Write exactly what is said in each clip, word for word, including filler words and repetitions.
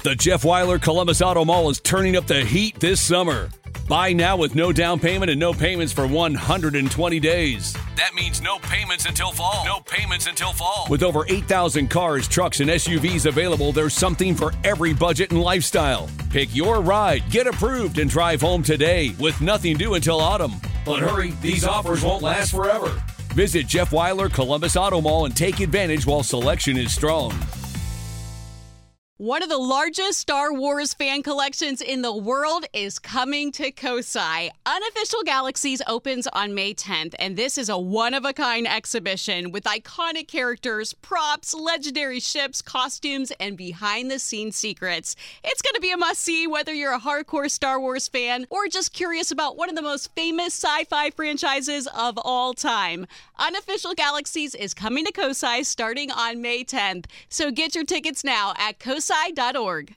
The Jeff Weiler Columbus Auto Mall is turning up the heat this summer. Buy now with no down payment and no payments for one hundred twenty days. That means no payments until fall. No payments until fall. With over eight thousand cars, trucks, and S U Vs available, there's something for every budget and lifestyle. Pick your ride, get approved, and drive home today with nothing due until autumn. But hurry, these offers won't last forever. Visit Jeff Weiler Columbus Auto Mall and take advantage while selection is strong. One of the largest Star Wars fan collections in the world is coming to Kosai. Unofficial Galaxies opens on May tenth, and this is a one-of-a-kind exhibition with iconic characters, props, legendary ships, costumes, and behind-the-scenes secrets. It's going to be a must-see whether you're a hardcore Star Wars fan or just curious about one of the most famous sci-fi franchises of all time. Unofficial Galaxies is coming to Kosai starting on May tenth, so get your tickets now at kosai dot org.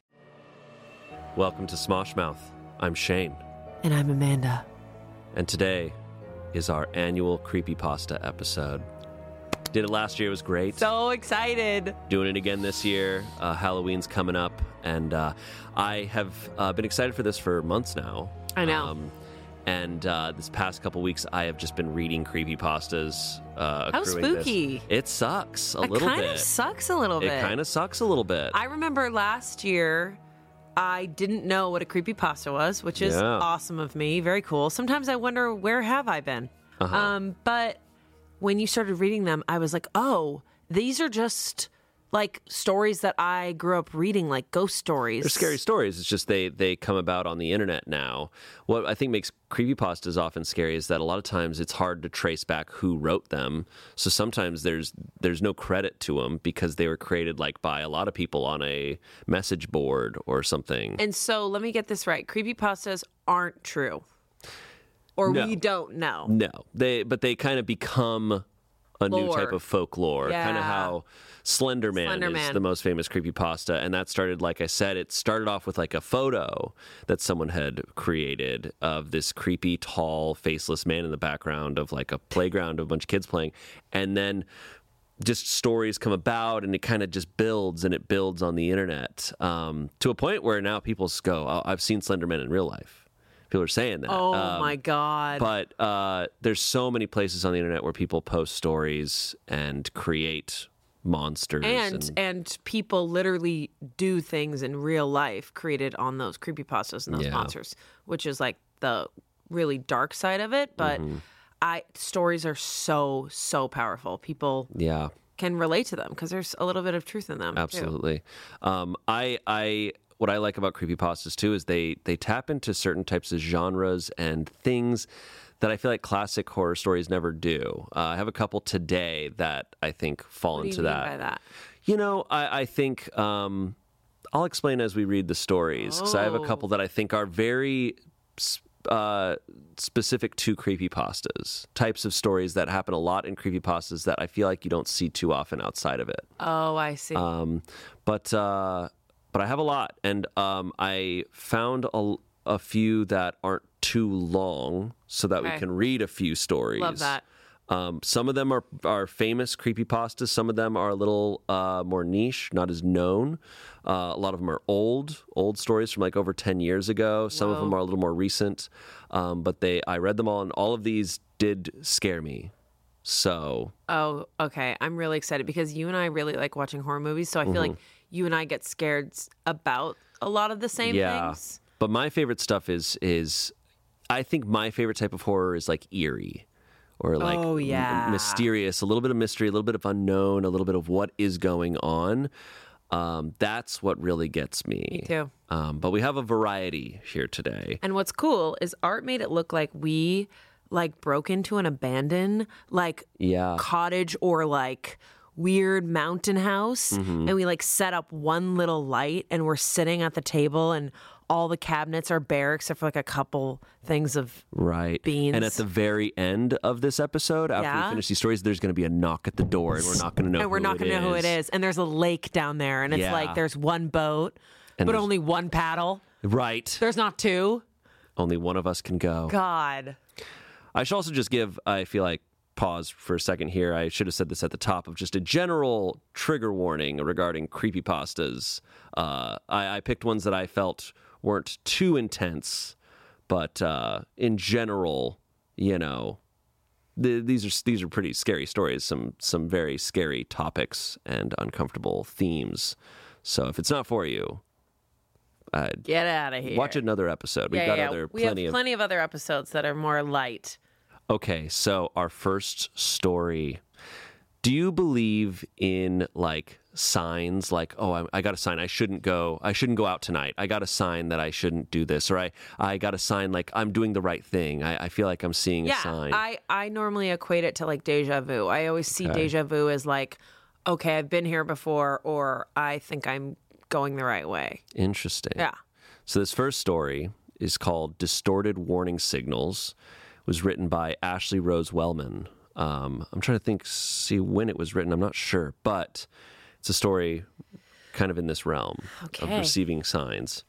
Welcome to Smosh Mouth. I'm Shane. And I'm Amanda. And today is our annual Creepypasta episode. Did it last year, it was great. So excited. Doing it again this year. Uh, Halloween's coming up, and uh, I have uh, been excited for this for months now. I know. Um, and uh, this past couple weeks, I have just been reading creepypastas. Uh, How spooky. This. It sucks a it little bit. It kind of sucks a little bit. It kind of sucks a little bit. I remember last year, I didn't know what a creepypasta was, which is yeah. awesome of me. Very cool. Sometimes I wonder, where have I been? Uh-huh. Um, but when you started reading them, I was like, oh, these are just like stories that I grew up reading, like ghost stories. They're scary stories. It's just they, they come about on the internet now. What I think makes creepypastas often scary is that a lot of times it's hard to trace back who wrote them. So sometimes there's there's no credit to them because they were created like by a lot of people on a message board or something. And so let me get this right. Creepypastas aren't true. Or no. we don't know. No. They but they kind of become a Lore. new type of folklore. Yeah. Kind of how Slender Man Slender is Man. the most famous creepypasta. And that started, like I said, it started off with like a photo that someone had created of this creepy, tall, faceless man in the background of like a playground of a bunch of kids playing. And then just stories come about and it kind of just builds and it builds on the internet um, to a point where now people just go, oh, I've seen Slender Man in real life. People are saying that. Oh, um, my God. But uh, there's so many places on the internet where people post stories and create monsters. And, And, and people literally do things in real life created on those creepypastas and those Yeah. monsters, which is like the really dark side of it. But Mm-hmm. I stories are so, so powerful. People yeah, can relate to them because there's a little bit of truth in them. too. absolutely. Um, I, I, what I like about creepypastas too is they they tap into certain types of genres and things that I feel like classic horror stories never do. Uh, I have a couple today that I think fall What do you into mean that. by that? You know, I, I think um, I'll explain as we read the stories because I have a Oh. couple that I think are very uh, specific to creepypastas, types of stories that happen a lot in creepypastas that I feel like you don't see too often outside of it. Oh, I see. Um, but uh, but I have a lot, and um, I found a, a few that aren't too long so that we Okay. can read a few stories. Love that. Um, some of them are, are famous creepypastas. Some of them are a little uh, more niche, not as known. Uh, a lot of them are old, old stories from like over ten years ago. Some of Whoa. them are a little more recent. Um, but they, I read them all, and all of these did scare me. So, Oh, okay. I'm really excited because you and I really like watching horror movies. So I feel like you and I get scared s- about a lot of the same yeah. things. But my favorite stuff is is, I think my favorite type of horror is like eerie. Or like Oh, m- yeah. mysterious, a little bit of mystery, a little bit of unknown, a little bit of what is going on. Um, that's what really gets me. Me too. Um, but we have a variety here today. And what's cool is Art made it look like we like broke into an abandoned like Yeah. cottage or like weird mountain house Mm-hmm. and we like set up one little light and we're sitting at the table and all the cabinets are bare except for like a couple things of Right. beans. And at the very end of this episode, after Yeah. we finish these stories, there's going to be a knock at the door, and we're not going to know and we're who not it going to know who it is. is. And there's a lake down there and it's Yeah. like there's one boat And but there's- only one paddle. Right. There's not two. Only one of us can go. God. I should also just give, I feel like, pause for a second here. I should have said this at the top of just a general trigger warning regarding creepypastas. Uh, I, I picked ones that I felt weren't too intense, but uh, in general, you know, the, these are these are pretty scary stories. Some some very scary topics and uncomfortable themes. So if it's not for you, uh, get out of here. Watch another episode. We've yeah, got yeah. other we plenty have of plenty of other episodes that are more light. Okay, so our first story. Do you believe in like signs like, oh, I, I got a sign I shouldn't go, I shouldn't go out tonight. I got a sign that I shouldn't do this. Or I, I got a sign like I'm doing the right thing. I, I feel like I'm seeing yeah, a sign. I, I normally equate it to like deja vu. I always see Okay. deja vu as like, okay, I've been here before, or I think I'm going the right way. Interesting. Yeah. So this first story is called Distorted Warning Signals. It was written by Ashley Rose Wellman. Um, I'm trying to think, see when it was written. I'm not sure, but it's a story kind of in this realm Okay. of receiving signs.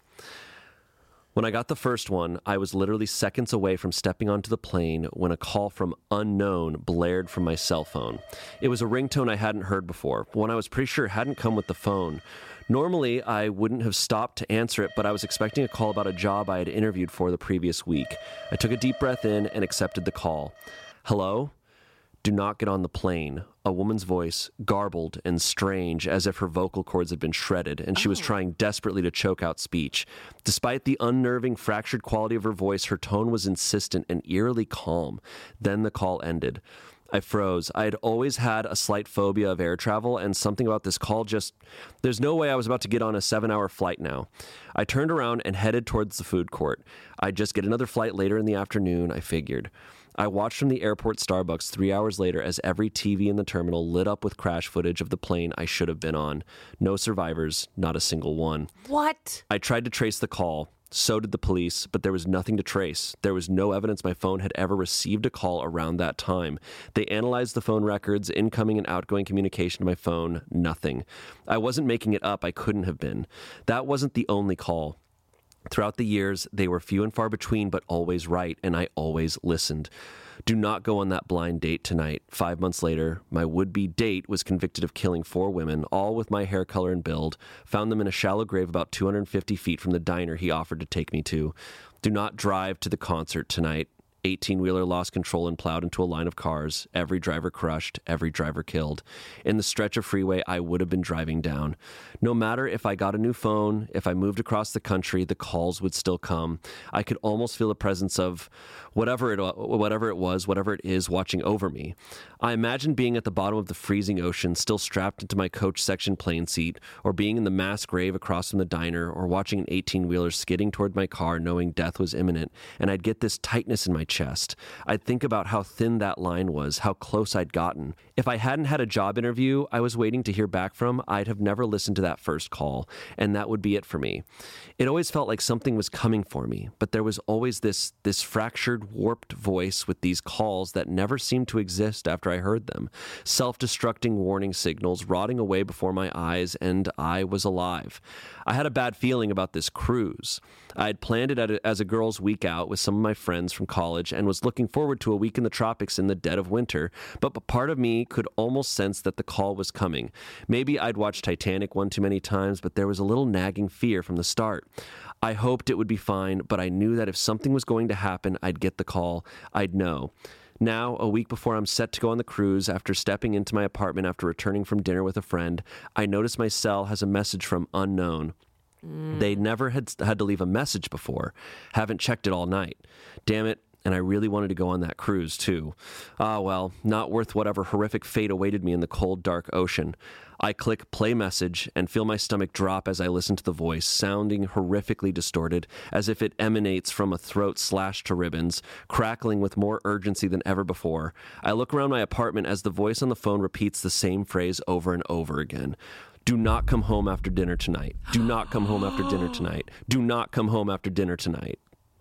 When I got the first one, I was literally seconds away from stepping onto the plane when a call from unknown blared from my cell phone. It was a ringtone I hadn't heard before, one I was pretty sure hadn't come with the phone. Normally, I wouldn't have stopped to answer it, but I was expecting a call about a job I had interviewed for the previous week. I took a deep breath in and accepted the call. Hello? Do not get on the plane. A woman's voice, garbled and strange, as if her vocal cords had been shredded, and she was trying desperately to choke out speech. Despite the unnerving, fractured quality of her voice, her tone was insistent and eerily calm. Then the call ended. I froze. I had always had a slight phobia of air travel, and something about this call just... There's no way I was about to get on a seven-hour flight now. I turned around and headed towards the food court. I'd just get another flight later in the afternoon, I figured. I watched from the airport Starbucks three hours later as every T V in the terminal lit up with crash footage of the plane I should have been on. No survivors, not a single one. What? I tried to trace the call. So did the police, but there was nothing to trace. There was no evidence my phone had ever received a call around that time. They analyzed the phone records, incoming and outgoing communication to my phone, nothing. I wasn't making it up. I couldn't have been. That wasn't the only call. Throughout the years, they were few and far between, but always right, and I always listened. Do not go on that blind date tonight. Five months later, my would-be date was convicted of killing four women, all with my hair color and build, found them in a shallow grave about two hundred fifty feet from the diner he offered to take me to. Do not drive to the concert tonight. eighteen-wheeler lost control and plowed into a line of cars. Every driver crushed, every driver killed. In the stretch of freeway I would have been driving down. No matter if I got a new phone, if I moved across the country, the calls would still come. I could almost feel the presence of whatever it, whatever it was, whatever it is, watching over me. I imagined being at the bottom of the freezing ocean, still strapped into my coach section plane seat, or being in the mass grave across from the diner, or watching an eighteen-wheeler skidding toward my car knowing death was imminent, and I'd get this tightness in my chest. I'd think about how thin that line was, how close I'd gotten. If I hadn't had a job interview I was waiting to hear back from, I'd have never listened to that first call, and that would be it for me. It always felt like something was coming for me, but there was always this, this fractured, warped voice with these calls that never seemed to exist after I heard them. Self-destructing warning signals rotting away before my eyes, and I was alive. I had a bad feeling about this cruise. I had planned it at a, as a girls' week out with some of my friends from college and was looking forward to a week in the tropics in the dead of winter, but part of me could almost sense that the call was coming. Maybe I'd watched Titanic one too many times, but there was a little nagging fear from the start. I hoped it would be fine, but I knew that if something was going to happen, I'd get the call. I'd know. Now, a week before I'm set to go on the cruise, after stepping into my apartment after returning from dinner with a friend, I notice my cell has a message from unknown. Mm. They never had had to leave a message before. Haven't checked it all night. Damn it. And I really wanted to go on that cruise, too. Ah, well, not worth whatever horrific fate awaited me in the cold, dark ocean. I click play message and feel my stomach drop as I listen to the voice, sounding horrifically distorted, as if it emanates from a throat slashed to ribbons, crackling with more urgency than ever before. I look around my apartment as the voice on the phone repeats the same phrase over and over again. Do not come home after dinner tonight. Do not come home after dinner tonight. Do not come home after dinner tonight.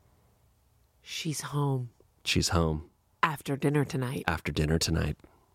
She's home. She's home. After dinner tonight. After dinner tonight.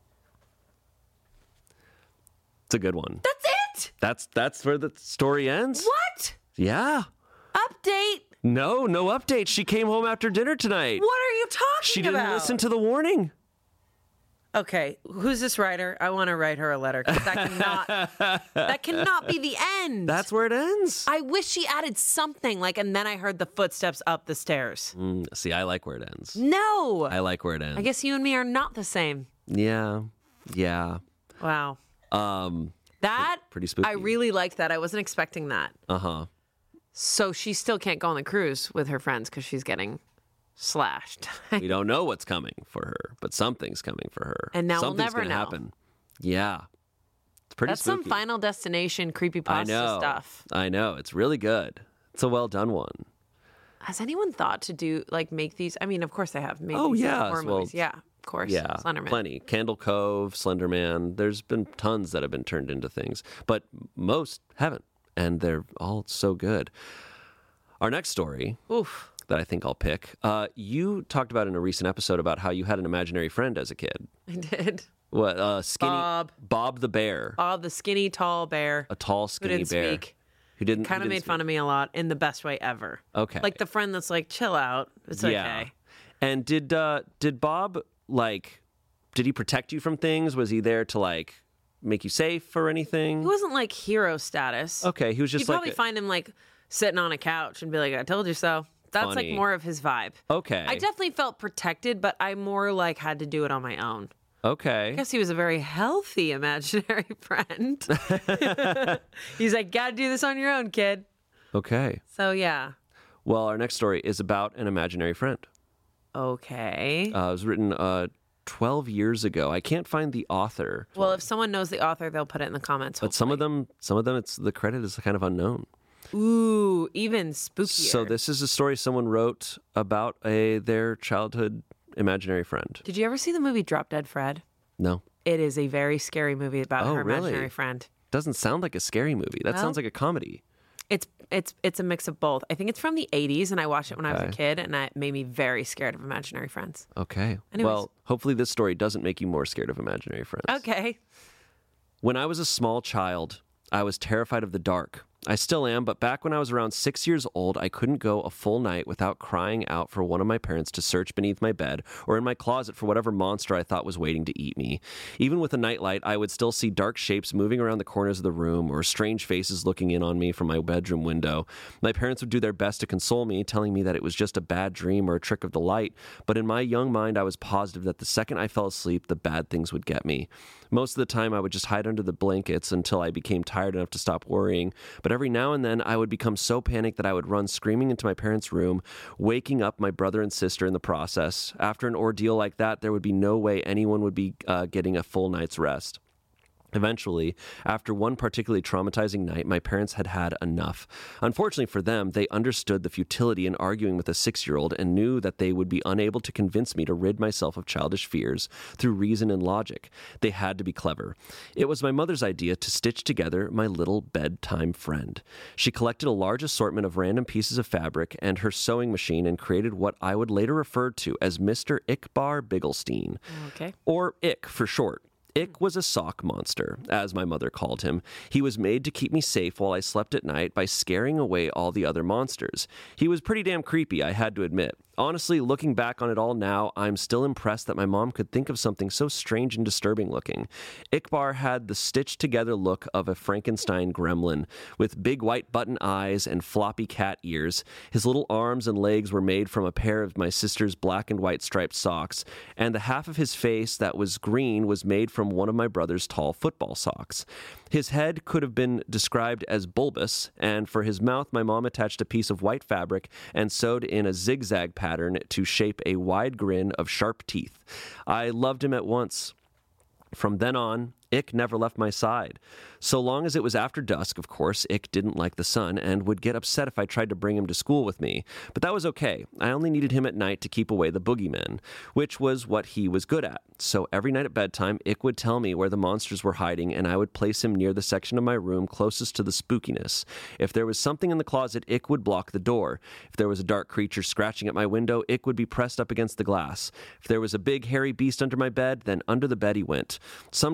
It's a good one. That's it? That's that's where the story ends? What? Yeah. Update? No, no update. She came home after dinner tonight. What are you talking She didn't about? listen to the warning. Okay, who's this writer? I want to write her a letter. 'Cause that cannot, that cannot be the end. That's where it ends. I wish she added something, like, and then I heard the footsteps up the stairs. Mm, see, I like where it ends. No. I like where it ends. I guess you and me are not the same. Yeah. Yeah. Wow. Um, That, pretty spooky. I really liked that. I wasn't expecting that. Uh-huh. So she still can't go on the cruise with her friends because she's getting slashed. We don't know what's coming for her, but something's coming for her. And now we'll Something's never gonna know. happen. Yeah. It's pretty That's spooky. some Final Destination I creepypasta know. stuff. I know. It's really good. It's a well done one. Has anyone thought to do, like, make these? I mean, of course they have made Oh, these into yeah, horror well, movies. Yeah, of course. Yeah, Slenderman. plenty. Candle Cove, Slenderman. There's been tons that have been turned into things, but most haven't, and they're all so good. Our next story Oof. that I think I'll pick, uh, you talked about in a recent episode about how you had an imaginary friend as a kid. I did. What? Uh, skinny Bob. Bob the bear, Bob, the skinny, tall bear a tall, who skinny didn't bear speak. who didn't Kind of made fun of me a lot in the best way ever. Okay. Like the friend that's like, chill out. It's Yeah. okay. And did uh, did Bob like? Did he protect you from things? Was he there to like make you safe or anything? He wasn't like hero status. Okay, he was just You'd like probably a- find him like sitting on a couch and be like, I told you so. That's Funny. like more of his vibe. Okay. I definitely felt protected, but I more like had to do it on my own. Okay. I guess he was a very healthy imaginary friend. He's like, gotta do this on your own, kid. Okay. So yeah. Well, our next story is about an imaginary friend. Okay. Uh, it was written uh, twelve years ago. I can't find the author, Well, if someone knows the author, they'll put it in the comments. but some of them, some of them, it's the credit is kind of unknown. Ooh, even spookier. So this is a story someone wrote about a their childhood imaginary friend. Did you ever see the movie Drop Dead Fred? No, It is a very scary movie about Oh, her really? imaginary friend. doesn't sound like a scary movie. That Well- sounds like a comedy. It's it's it's a mix of both. I think it's from the eighties, and I watched it when I was a Okay. kid, and it made me very scared of imaginary friends. Okay. Anyways. Well, hopefully this story doesn't make you more scared of imaginary friends. Okay. When I was a small child, I was terrified of the dark. I still am, but back when I was around six years old, I couldn't go a full night without crying out for one of my parents to search beneath my bed or in my closet for whatever monster I thought was waiting to eat me. Even with a nightlight, I would still see dark shapes moving around the corners of the room or strange faces looking in on me from my bedroom window. My parents would do their best to console me, telling me that it was just a bad dream or a trick of the light, but in my young mind, I was positive that the second I fell asleep, the bad things would get me. Most of the time, I would just hide under the blankets until I became tired enough to stop worrying, but every now and then I would become so panicked that I would run screaming into my parents' room, waking up my brother and sister in the process. After an ordeal like that, there would be no way anyone would be uh, getting a full night's rest. Eventually, after one particularly traumatizing night, my parents had had enough. Unfortunately for them, they understood the futility in arguing with a six-year-old and knew that they would be unable to convince me to rid myself of childish fears through reason and logic. They had to be clever. It was my mother's idea to stitch together my little bedtime friend. She collected a large assortment of random pieces of fabric and her sewing machine and created what I would later refer to as Mister Ickbar Bigglestein, Okay. or Ick for short. Ick was a sock monster, as my mother called him. He was made to keep me safe while I slept at night by scaring away all the other monsters. He was pretty damn creepy, I had to admit. Honestly, looking back on it all now, I'm still impressed that my mom could think of something so strange and disturbing looking. Ickbar had the stitched-together look of a Frankenstein gremlin, with big white button eyes and floppy cat ears. His little arms and legs were made from a pair of my sister's black and white striped socks, and the half of his face that was green was made from one of my brother's tall football socks. His head could have been described as bulbous, and for his mouth, my mom attached a piece of white fabric and sewed in a zigzag pattern to shape a wide grin of sharp teeth. I loved him at once. From then on, Ick never left my side. So long as it was after dusk, of course, Ick didn't like the sun and would get upset if I tried to bring him to school with me. But that was okay. I only needed him at night to keep away the boogeymen, which was what he was good at. So every night at bedtime, Ick would tell me where the monsters were hiding, and I would place him near the section of my room closest to the spookiness. If there was something in the closet, Ick would block the door. If there was a dark creature scratching at my window, Ick would be pressed up against the glass. If there was a big hairy beast under my bed, then under the bed he went. Sometimes the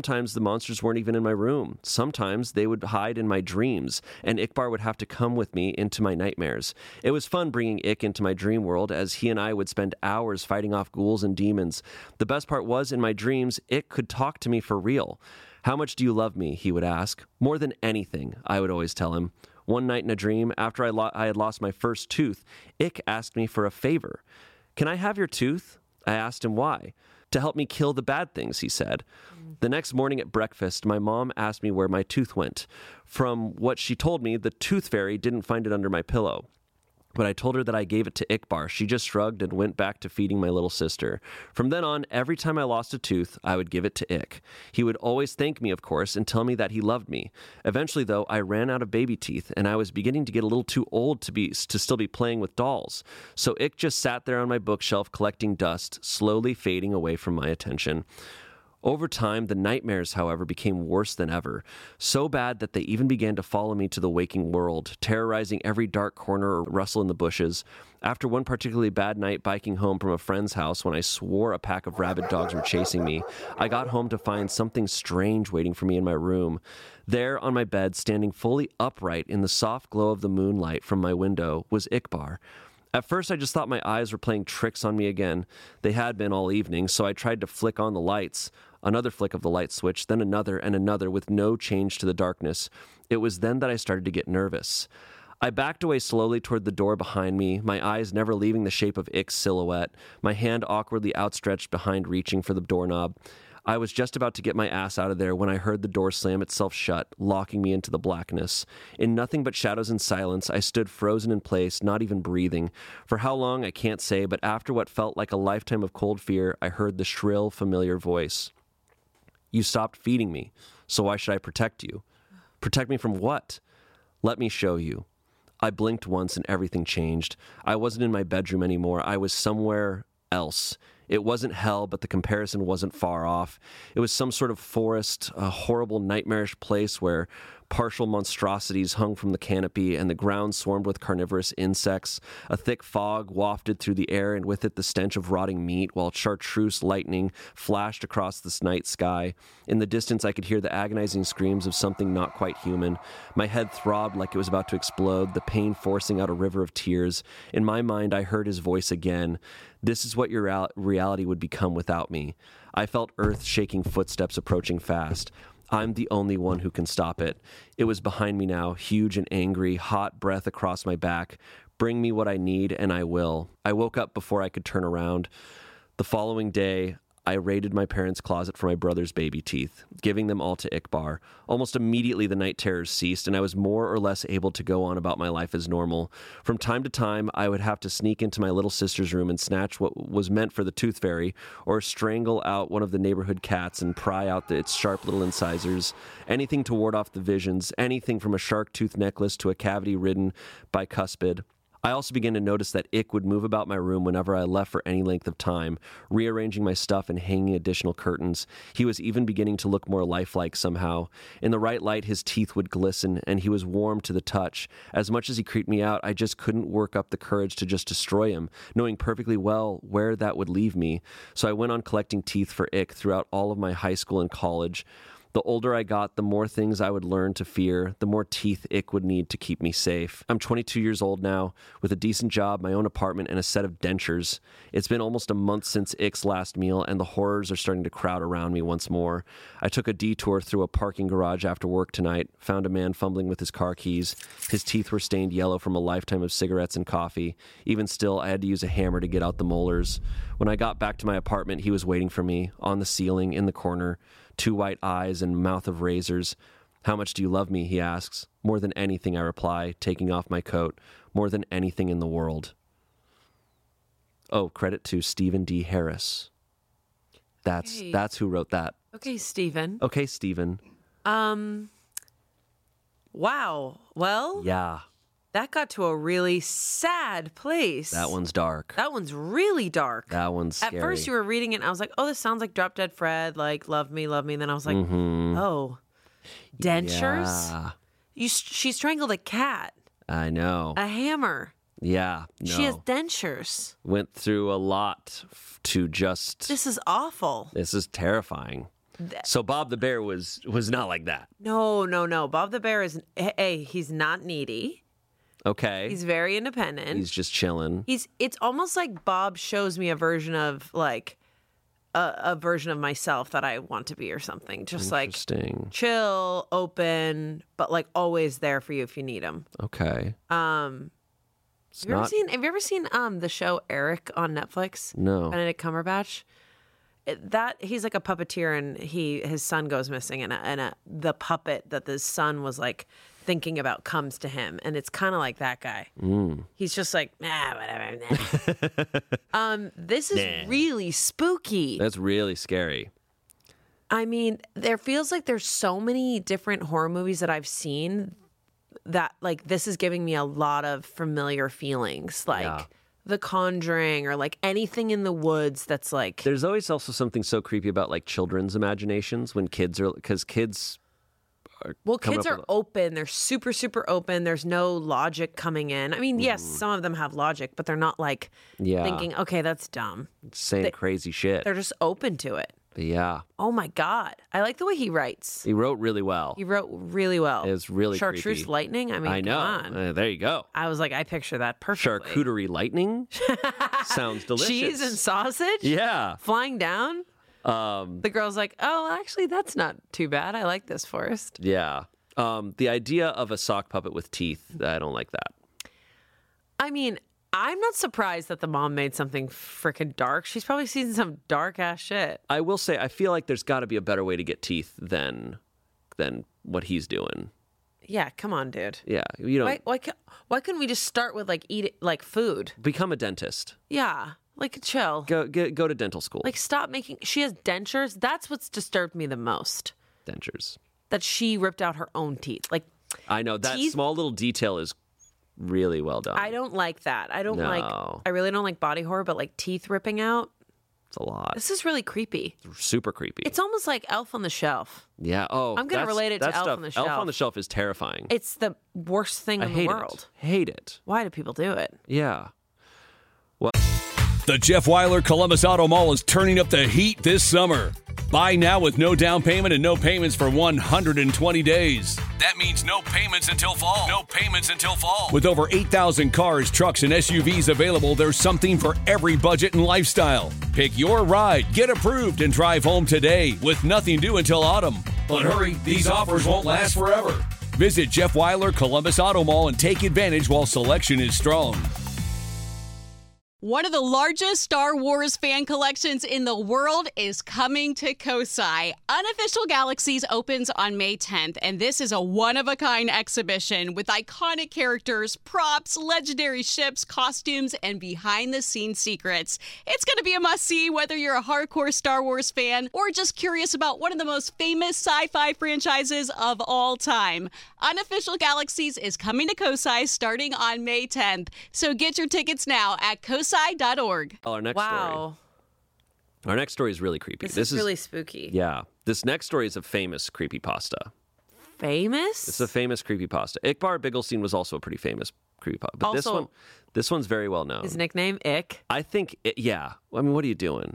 monsters weren't even in my room. Sometimes they would hide in my dreams, and Ikbar would have to come with me into my nightmares. It was fun bringing Ik into my dream world, as he and I would spend hours fighting off ghouls and demons. The best part was, in my dreams, Ik could talk to me for real. "How much do you love me?" he would ask. "More than anything," I would always tell him. One night in a dream, after I, lo- I had lost my first tooth, Ik asked me for a favor. "Can I have your tooth?" I asked him why. "To help me kill the bad things," he said. Mm. The next morning at breakfast, my mom asked me where my tooth went. From what she told me, the tooth fairy didn't find it under my pillow. But I told her that I gave it to Ikbar. She just shrugged and went back to feeding my little sister. From then on, every time I lost a tooth, I would give it to Ik. He would always thank me, of course, and tell me that he loved me. Eventually, though, I ran out of baby teeth, and I was beginning to get a little too old to be to still be playing with dolls. So Ik just sat there on my bookshelf collecting dust, slowly fading away from my attention. Over time, the nightmares, however, became worse than ever, so bad that they even began to follow me to the waking world, terrorizing every dark corner or rustle in the bushes. After one particularly bad night biking home from a friend's house when I swore a pack of rabid dogs were chasing me, I got home to find something strange waiting for me in my room. There, on my bed, standing fully upright in the soft glow of the moonlight from my window, was Ikbar. At first, I just thought my eyes were playing tricks on me again. They had been all evening, so I tried to flick on the lights. Another flick of the light switch, then another and another with no change to the darkness. It was then that I started to get nervous. I backed away slowly toward the door behind me, my eyes never leaving the shape of Ik's silhouette, my hand awkwardly outstretched behind reaching for the doorknob. I was just about to get my ass out of there when I heard the door slam itself shut, locking me into the blackness. In nothing but shadows and silence, I stood frozen in place, not even breathing. For how long, I can't say, but after what felt like a lifetime of cold fear, I heard the shrill, familiar voice. "You stopped feeding me, so why should I protect you?" "Protect me from what?" "Let me show you." I blinked once and everything changed. I wasn't in my bedroom anymore. I was somewhere else. It wasn't hell, but the comparison wasn't far off. It was some sort of forest, a horrible, nightmarish place where partial monstrosities hung from the canopy and the ground swarmed with carnivorous insects. A thick fog wafted through the air, and with it the stench of rotting meat, while chartreuse lightning flashed across the night sky. In the distance, I could hear the agonizing screams of something not quite human. My head throbbed like it was about to explode, the pain forcing out a river of tears. In my mind, I heard his voice again. This is what your reality would become without me. I felt earth-shaking footsteps approaching fast. I'm the only one who can stop it. It was behind me now, huge and angry, hot breath across my back. Bring me what I need, and I will. I woke up before I could turn around. The following day, I raided my parents' closet for my brother's baby teeth, giving them all to Ikbar. Almost immediately, the night terrors ceased, and I was more or less able to go on about my life as normal. From time to time, I would have to sneak into my little sister's room and snatch what was meant for the tooth fairy, or strangle out one of the neighborhood cats and pry out the, its sharp little incisors. Anything to ward off the visions, anything from a shark tooth necklace to a cavity ridden by cuspid. I also began to notice that Ik would move about my room whenever I left for any length of time, rearranging my stuff and hanging additional curtains. He was even beginning to look more lifelike somehow. In the right light, his teeth would glisten, and he was warm to the touch. As much as he creeped me out, I just couldn't work up the courage to just destroy him, knowing perfectly well where that would leave me. So I went on collecting teeth for Ik throughout all of my high school and college. The older I got, the more things I would learn to fear, the more teeth Ik would need to keep me safe. I'm twenty-two years old now, with a decent job, my own apartment, and a set of dentures. It's been almost a month since Ik's last meal, and the horrors are starting to crowd around me once more. I took a detour through a parking garage after work tonight, found a man fumbling with his car keys. His teeth were stained yellow from a lifetime of cigarettes and coffee. Even still, I had to use a hammer to get out the molars. When I got back to my apartment, he was waiting for me, on the ceiling, in the corner. Two white eyes and mouth of razors. "How much do you love me?" he asks. "More than anything," I reply, taking off my coat. "More than anything in the world." Oh, credit to Stephen D. Harris. That's Okay. that's who wrote that. Okay, Stephen. Okay, Stephen. Um, wow. Well, Yeah, that got to a really sad place. that one's dark. That one's really dark. That one's scary. At first, you were reading it, and I was like, "Oh, this sounds like Drop Dead Fred, like love me, love me." And then I was like, Mhm. "Oh, dentures." Yeah, You, she strangled a cat, I know. a hammer. Yeah, no. She has dentures. Went through a lot f- to just... This is awful. This is terrifying. So Bob the Bear was was not like that. No, no, no. Bob the Bear is a. He's not needy. Okay. He's very independent. He's just chilling. He's. It's almost like Bob shows me a version of like a, a version of myself that I want to be or something. Just like Interesting. chill, open, but like always there for you if you need him. Okay. Um, It's have you ever not- seen? Have you ever seen um the show Eric on Netflix? No. Benedict Cumberbatch. It, that he's like a puppeteer, and he his son goes missing, and a, and a, the puppet that the son was like thinking about comes to him, and it's kind of like that guy. Mm. He's just like, ah, whatever. Nah. um, this is Nah. really spooky. That's really scary. I mean, there feels like there's so many different horror movies that I've seen that like this is giving me a lot of familiar feelings, like Yeah. The Conjuring or like anything in the woods that's like There's always also something so creepy about like children's imaginations when kids are because kids. Are well, coming kids up are with- open. They're super, super open. There's no logic coming in. I mean, yes, Mm-hmm. some of them have logic, but they're not like Yeah. thinking, okay, that's dumb. saying crazy shit. They're just open to it. But yeah, Oh my God. I like the way he writes. he wrote really well. He wrote really well. It was really Chartreuse creepy. lightning. I mean, I know. come on. Uh, there you go. I was like, I picture that perfectly. Charcuterie lightning sounds delicious. Cheese and sausage Yeah. flying down. Um, The girl's like, oh, actually, that's not too bad. I like this forest. yeah. Um, the idea of a sock puppet with teeth, I don't like that. I mean, I'm not surprised that the mom made something freaking dark. She's probably seen some dark ass shit. I will say, I feel like there's got to be a better way to get teeth than than what he's doing. Yeah, come on, dude. Yeah, you know, Why, why, ca- why couldn't we just start with like eat it, like food? become a dentist. Yeah, like chill. Go get, go to dental school. Like stop making. She has dentures. That's what's disturbed me the most. Dentures. That she ripped out her own teeth. Like I know that Teeth- small little detail is really well done. I don't like that. I don't like. No. I really don't like body horror, but like teeth ripping out. It's a lot. This is really creepy. Super creepy. It's almost like Elf on the Shelf. yeah. Oh, I'm gonna that's- relate it to that Elf stuff, on the Elf Shelf. on the Shelf is terrifying. It's the worst thing I in hate the world. it. Hate it. Why do people do it? Yeah. The Jeff Weiler Columbus Auto Mall is turning up the heat this summer. Buy now with no down payment and no payments for one hundred twenty days. That means no payments until fall. No payments until fall. With over eight thousand cars, trucks, and S U Vs available, there's something for every budget and lifestyle. Pick your ride, get approved, and drive home today with nothing due until autumn. But hurry, these offers won't last forever. Visit Jeff Weiler Columbus Auto Mall and take advantage while selection is strong. One of the largest Star Wars fan collections in the world is coming to Kosai. Unofficial Galaxies opens on May tenth, and this is a one-of-a-kind exhibition with iconic characters, props, legendary ships, costumes, and behind-the-scenes secrets. It's going to be a must-see whether you're a hardcore Star Wars fan or just curious about one of the most famous sci-fi franchises of all time. Unofficial Galaxies is coming to Kosai starting on May tenth, so get your tickets now at kosai dot org. Oh, our next Wow. story. Our next story is really creepy. This, is really spooky. Yeah. This next story is a famous creepypasta. Famous? It's a famous creepypasta. Ickbar Bigglestein was also a pretty famous creepypasta. But this Also- one this one's very well known. His nickname, Ick. I think it, yeah. I mean, what are you doing?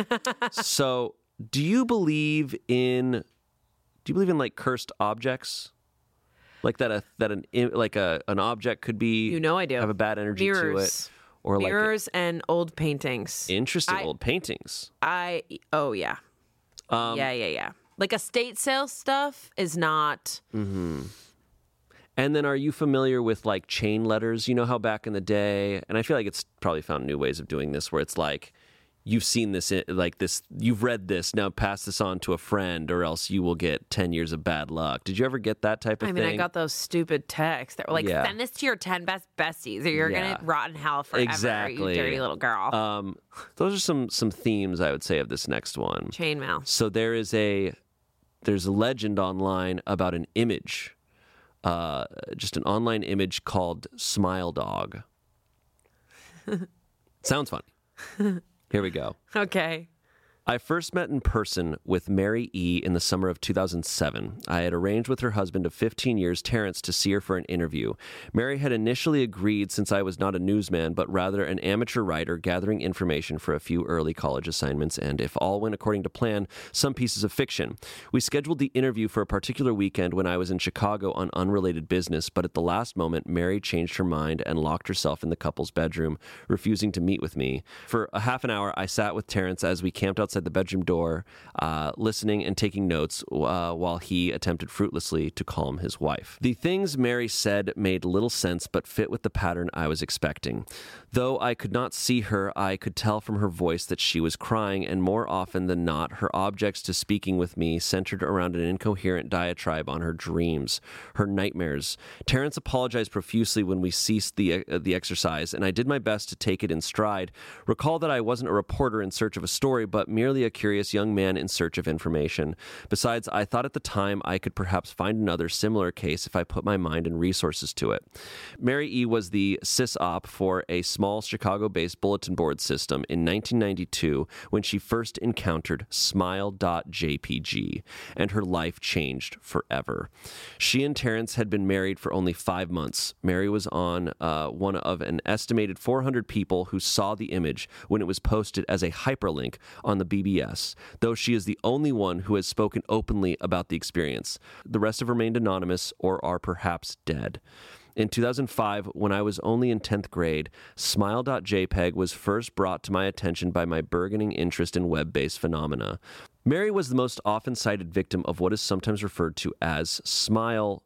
So, do you believe in do you believe in like cursed objects? Like that a that an im- like a an object could be You know I do. have a bad energy to Mirrors. it or Mirrors and old paintings. like interesting I- old paintings. I, oh, yeah. Um, yeah, yeah, yeah. Like estate sale stuff is not. And then are you familiar with like chain letters? You know how back in the day, and I feel like it's probably found new ways of doing this where it's like you've seen this i- like this you've read this, now pass this on to a friend or else you will get ten years of bad luck. Did you ever get that type of I mean, thing? I got those stupid texts that were like, Yeah. send this to your ten best besties or you're Yeah. going to rot in hell forever, Exactly. you dirty little girl. um those are some some themes I would say of this next one. Chainmail. So there is a there's a legend online about an image. Uh, just an online image called Smile Dog. Sounds funny. Here we go. Okay. I first met in person with Mary E. in the summer of two thousand seven. I had arranged with her husband of fifteen years, Terrence, to see her for an interview. Mary had initially agreed since I was not a newsman, but rather an amateur writer gathering information for a few early college assignments and, if all went according to plan, some pieces of fiction. We scheduled the interview for a particular weekend when I was in Chicago on unrelated business, but at the last moment, Mary changed her mind and locked herself in the couple's bedroom, refusing to meet with me. For a half an hour, I sat with Terrence as we camped outside the bedroom door, uh, listening and taking notes uh, while he attempted fruitlessly to calm his wife. The things Mary said made little sense but fit with the pattern I was expecting. Though I could not see her, I could tell from her voice that she was crying, and more often than not, her objects to speaking with me centered around an incoherent diatribe on her dreams, her nightmares. Terrence apologized profusely when we ceased the, uh, the exercise, and I did my best to take it in stride. Recall that I wasn't a reporter in search of a story, but merely a curious young man in search of information. Besides, I thought at the time I could perhaps find another similar case if I put my mind and resources to it. Mary E. was the sysop for a small Chicago-based bulletin board system in nineteen ninety-two when she first encountered smile dot J P G, and her life changed forever. She and Terrence had been married for only five months. Mary was on uh, one of an estimated four hundred people who saw the image when it was posted as a hyperlink on the B B S, though she is the only one who has spoken openly about the experience. The rest have remained anonymous or are perhaps dead. In two thousand five, when I was only in tenth grade, smile dot J P G was first brought to my attention by my burgeoning interest in web-based phenomena. Mary was the most often cited victim of what is sometimes referred to as smile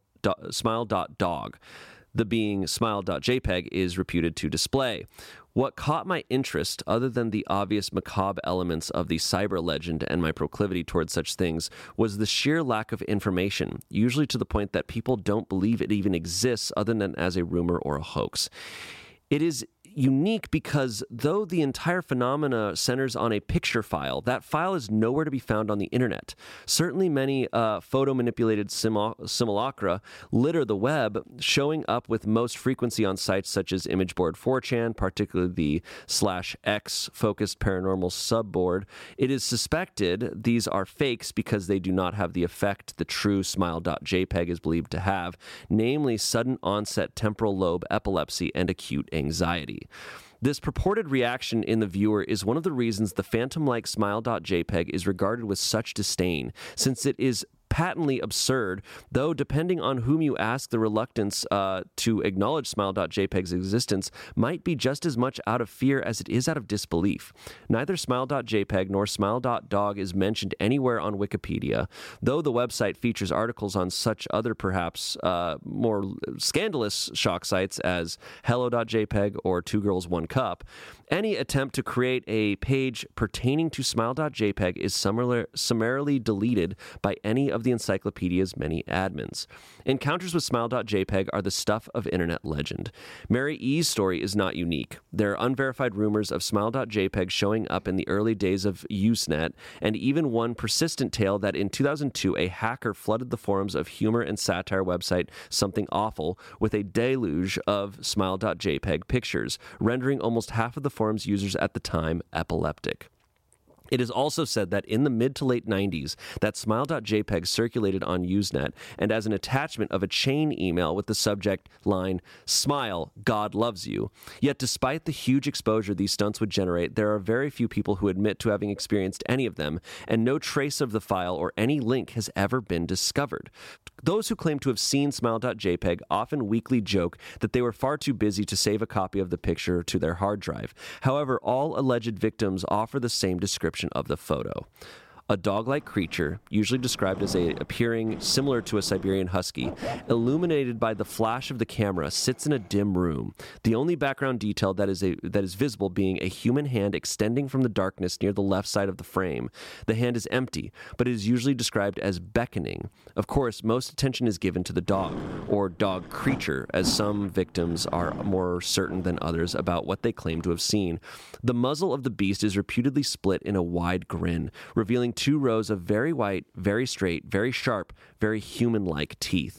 dot dog. The being smile dot J P G is reputed to display. What caught my interest, other than the obvious macabre elements of the cyber legend and my proclivity towards such things, was the sheer lack of information, usually to the point that people don't believe it even exists other than as a rumor or a hoax. It is unique because though the entire phenomena centers on a picture file, that file is nowhere to be found on the internet. Certainly many uh, photo-manipulated sim- simulacra litter the web, showing up with most frequency on sites such as ImageBoard four chan, particularly the slash X focused paranormal subboard. It is suspected these are fakes because they do not have the effect the true smile dot J P G is believed to have, namely sudden onset temporal lobe epilepsy and acute anxiety. This purported reaction in the viewer is one of the reasons the phantom-like smile dot J P G is regarded with such disdain, since it is patently absurd, though depending on whom you ask, the reluctance uh, to acknowledge smile dot J P G's existence might be just as much out of fear as it is out of disbelief. Neither smile dot J P G nor smile dot dog is mentioned anywhere on Wikipedia, though the website features articles on such other perhaps uh, more scandalous shock sites as hello dot J P G or Two Girls One Cup. Any attempt to create a page pertaining to smile dot J P G is summarily, summarily deleted by any of the encyclopedia's many admins. Encounters with smile dot J P G are the stuff of internet legend. Mary E's story is not unique. There are unverified rumors of smile dot J P G showing up in the early days of Usenet, and even one persistent tale that in two thousand two a hacker flooded the forums of humor and satire website Something Awful with a deluge of smile dot J P G pictures, rendering almost half of the forum's users at the time epileptic. It is also said that in the mid to late nineties, that smile dot J P G circulated on Usenet, and as an attachment of a chain email with the subject line, "Smile, God loves you." Yet despite the huge exposure these stunts would generate, there are very few people who admit to having experienced any of them, and no trace of the file or any link has ever been discovered. Those who claim to have seen smile dot J P G often weakly joke that they were far too busy to save a copy of the picture to their hard drive. However, all alleged victims offer the same description of the photo. A dog-like creature, usually described as a appearing similar to a Siberian husky, illuminated by the flash of the camera, sits in a dim room. The only background detail that is a that is visible being a human hand extending from the darkness near the left side of the frame. The hand is empty, but it is usually described as beckoning. Of course, most attention is given to the dog, or dog creature, as some victims are more certain than others about what they claim to have seen. The muzzle of the beast is reputedly split in a wide grin, revealing two rows of very white, very straight, very sharp, very human-like teeth.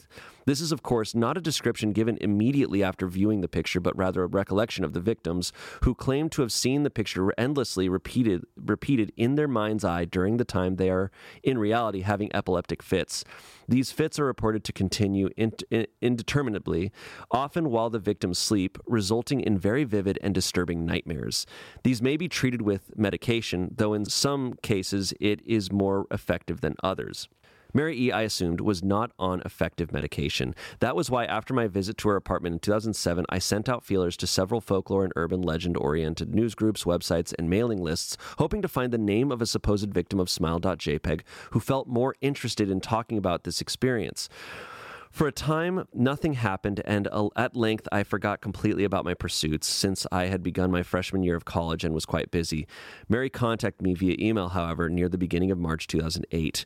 This is, of course, not a description given immediately after viewing the picture, but rather a recollection of the victims who claim to have seen the picture endlessly repeated, repeated in their mind's eye during the time they are, in reality, having epileptic fits. These fits are reported to continue in, in, indeterminately, often while the victims sleep, resulting in very vivid and disturbing nightmares. These may be treated with medication, though in some cases it is more effective than others. Mary E., I assumed, was not on effective medication. That was why after my visit to her apartment in two thousand seven, I sent out feelers to several folklore and urban legend-oriented news groups, websites, and mailing lists, hoping to find the name of a supposed victim of Smile dot J P G who felt more interested in talking about this experience. For a time, nothing happened, and at length I forgot completely about my pursuits since I had begun my freshman year of college and was quite busy. Mary contacted me via email, however, near the beginning of March two thousand eight.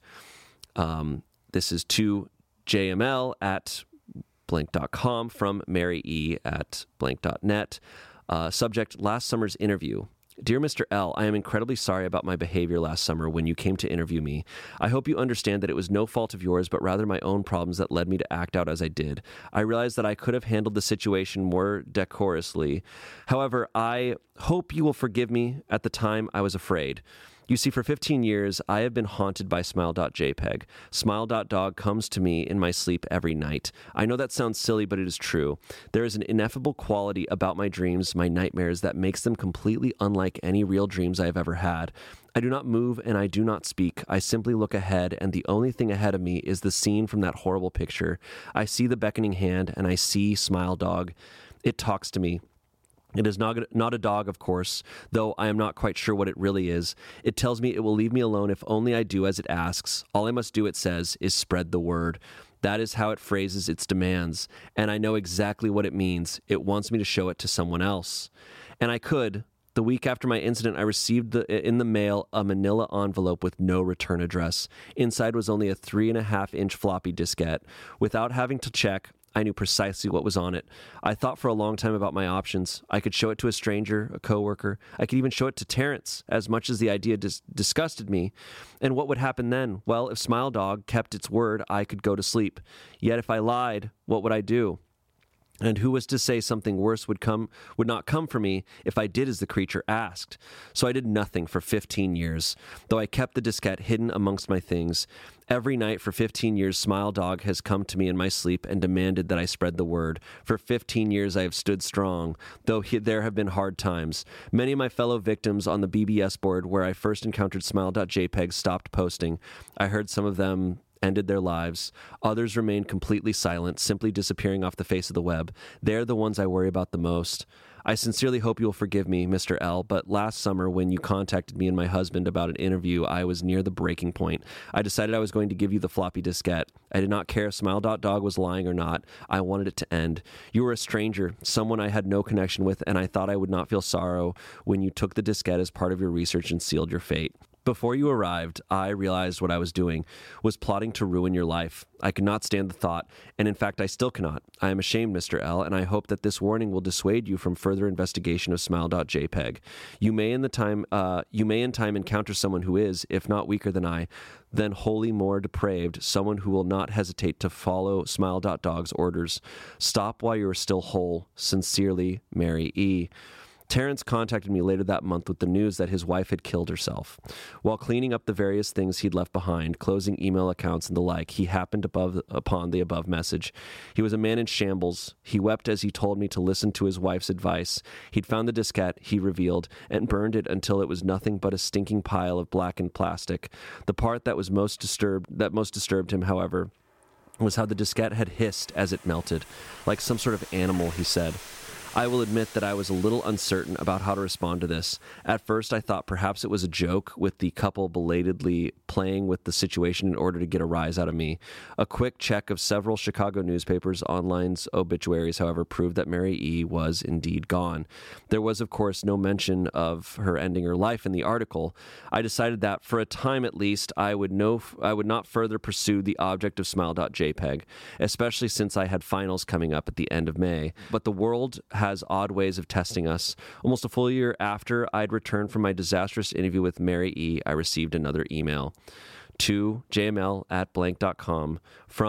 Um, this is to J M L at blank dot com from Mary E. at blank dot net. Uh, subject, last summer's interview. Dear Mister L, I am incredibly sorry about my behavior last summer when you came to interview me. I hope you understand that it was no fault of yours, but rather my own problems that led me to act out as I did. I realize that I could have handled the situation more decorously. However, I hope you will forgive me. At the time, I was afraid. You see, for fifteen years, I have been haunted by Smile dot J P G. Smile dot Dog comes to me in my sleep every night. I know that sounds silly, but it is true. There is an ineffable quality about my dreams, my nightmares, that makes them completely unlike any real dreams I have ever had. I do not move and I do not speak. I simply look ahead, and the only thing ahead of me is the scene from that horrible picture. I see the beckoning hand, and I see Smile Dog. It talks to me. It is not, not a dog, of course, though I am not quite sure what it really is. It tells me it will leave me alone if only I do as it asks. All I must do, it says, is spread the word. That is how it phrases its demands, and I know exactly what it means. It wants me to show it to someone else. And I could. The week after my incident, I received the, in the mail a manila envelope with no return address. Inside was only a three and a half inch floppy diskette. Without having to check, I knew precisely what was on it. I thought for a long time about my options. I could show it to a stranger, a coworker. I could even show it to Terrence, as much as the idea dis- disgusted me. And what would happen then? Well, if Smile Dog kept its word, I could go to sleep. Yet if I lied, what would I do? And who was to say something worse would come, would not come for me if I did as the creature asked? So I did nothing for fifteen years, though I kept the diskette hidden amongst my things. Every night for fifteen years, Smile Dog has come to me in my sleep and demanded that I spread the word. For fifteen years, I have stood strong, though he, there have been hard times. Many of my fellow victims on the B B S board where I first encountered Smile dot J P G stopped posting. I heard some of them ended their lives. Others remained completely silent, simply disappearing off the face of the web. They're the ones I worry about the most. I sincerely hope you'll forgive me, Mister L, but last summer when you contacted me and my husband about an interview, I was near the breaking point. I decided I was going to give you the floppy diskette. I did not care if Smile dot Dog was lying or not. I wanted it to end. You were a stranger, someone I had no connection with, and I thought I would not feel sorrow when you took the diskette as part of your research and sealed your fate. Before you arrived, I realized what I was doing was plotting to ruin your life. I could not stand the thought, and in fact, I still cannot. I am ashamed, Mister L, and I hope that this warning will dissuade you from further investigation of Smile dot J P G. You may in the time, uh, you may in time encounter someone who is, if not weaker than I, then wholly more depraved, someone who will not hesitate to follow Smile dot Dog's orders. Stop while you are still whole. Sincerely, Mary E. Terrence contacted me later that month with the news that his wife had killed herself. While cleaning up the various things he'd left behind, closing email accounts and the like, he happened above, upon the above message. He was a man in shambles. He wept as he told me to listen to his wife's advice. He'd found the diskette, he revealed, and burned it until it was nothing but a stinking pile of blackened plastic. The part that was most disturbed, that most disturbed him, however, was how the diskette had hissed as it melted, like some sort of animal, he said. I will admit that I was a little uncertain about how to respond to this. At first, I thought perhaps it was a joke, with the couple belatedly playing with the situation in order to get a rise out of me. A quick check of several Chicago newspapers' online's obituaries, however, proved that Mary E. was indeed gone. There was, of course, no mention of her ending her life in the article. I decided that, for a time at least, I would no, I would not further pursue the object of Smile dot J P G, especially since I had finals coming up at the end of May. But the world has odd ways of testing us. Almost a full year after I'd returned from my disastrous interview with Mary E., I received another email to J M L at blank dot com from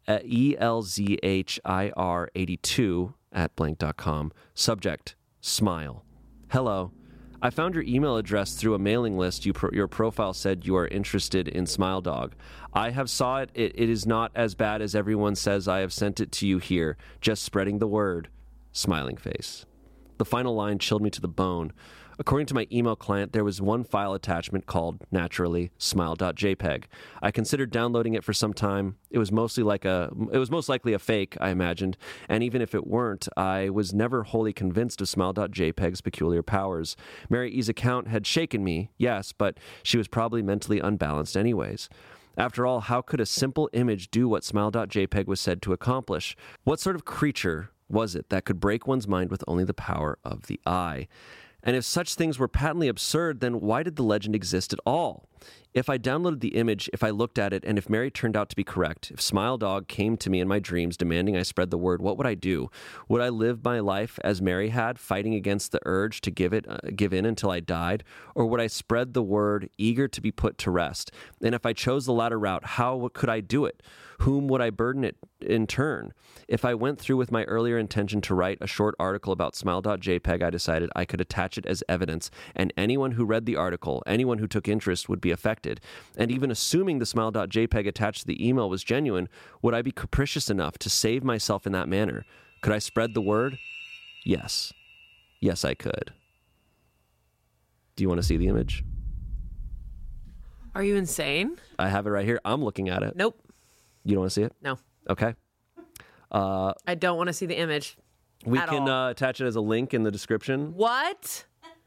uh, E L Z H I R eighty-two at blank dot com. Subject, smile. Hello. I found your email address through a mailing list. You pro- your profile said you are interested in Smile Dog. I have saw it. it. It is not as bad as everyone says. I have sent it to you here. Just spreading the word. Smiling face. The final line chilled me to the bone. According to my email client, there was one file attachment called, naturally, smile.jpg. I considered downloading it for some time. It was mostly like a, it was most likely a fake, I imagined, and even if it weren't, I was never wholly convinced of smile.jpg's peculiar powers. Mary E's account had shaken me, yes, but she was probably mentally unbalanced anyways. After all, how could a simple image do what smile.jpg was said to accomplish? What sort of creature was it that could break one's mind with only the power of the eye? And if such things were patently absurd, then why did the legend exist at all? If I downloaded the image, if I looked at it, and if Mary turned out to be correct, if Smile Dog came to me in my dreams demanding I spread the word, what would I do? Would I live my life as Mary had, fighting against the urge to give it, uh, give in until I died? Or would I spread the word, eager to be put to rest? And if I chose the latter route, how could I do it? Whom would I burden it in turn? If I went through with my earlier intention to write a short article about smile.jpg, I decided I could attach it as evidence, and anyone who read the article, anyone who took interest would be affected. And even assuming the smile.jpg attached to the email was genuine, would I be capricious enough to save myself in that manner? Could I spread the word? Yes. Yes, I could. Do you want to see the image? Are you insane? I have it right here. I'm looking at it. Nope. You don't want to see it? No. Okay. Uh, I don't want to see the image. we at can all. uh, attach it as a link in the description. What?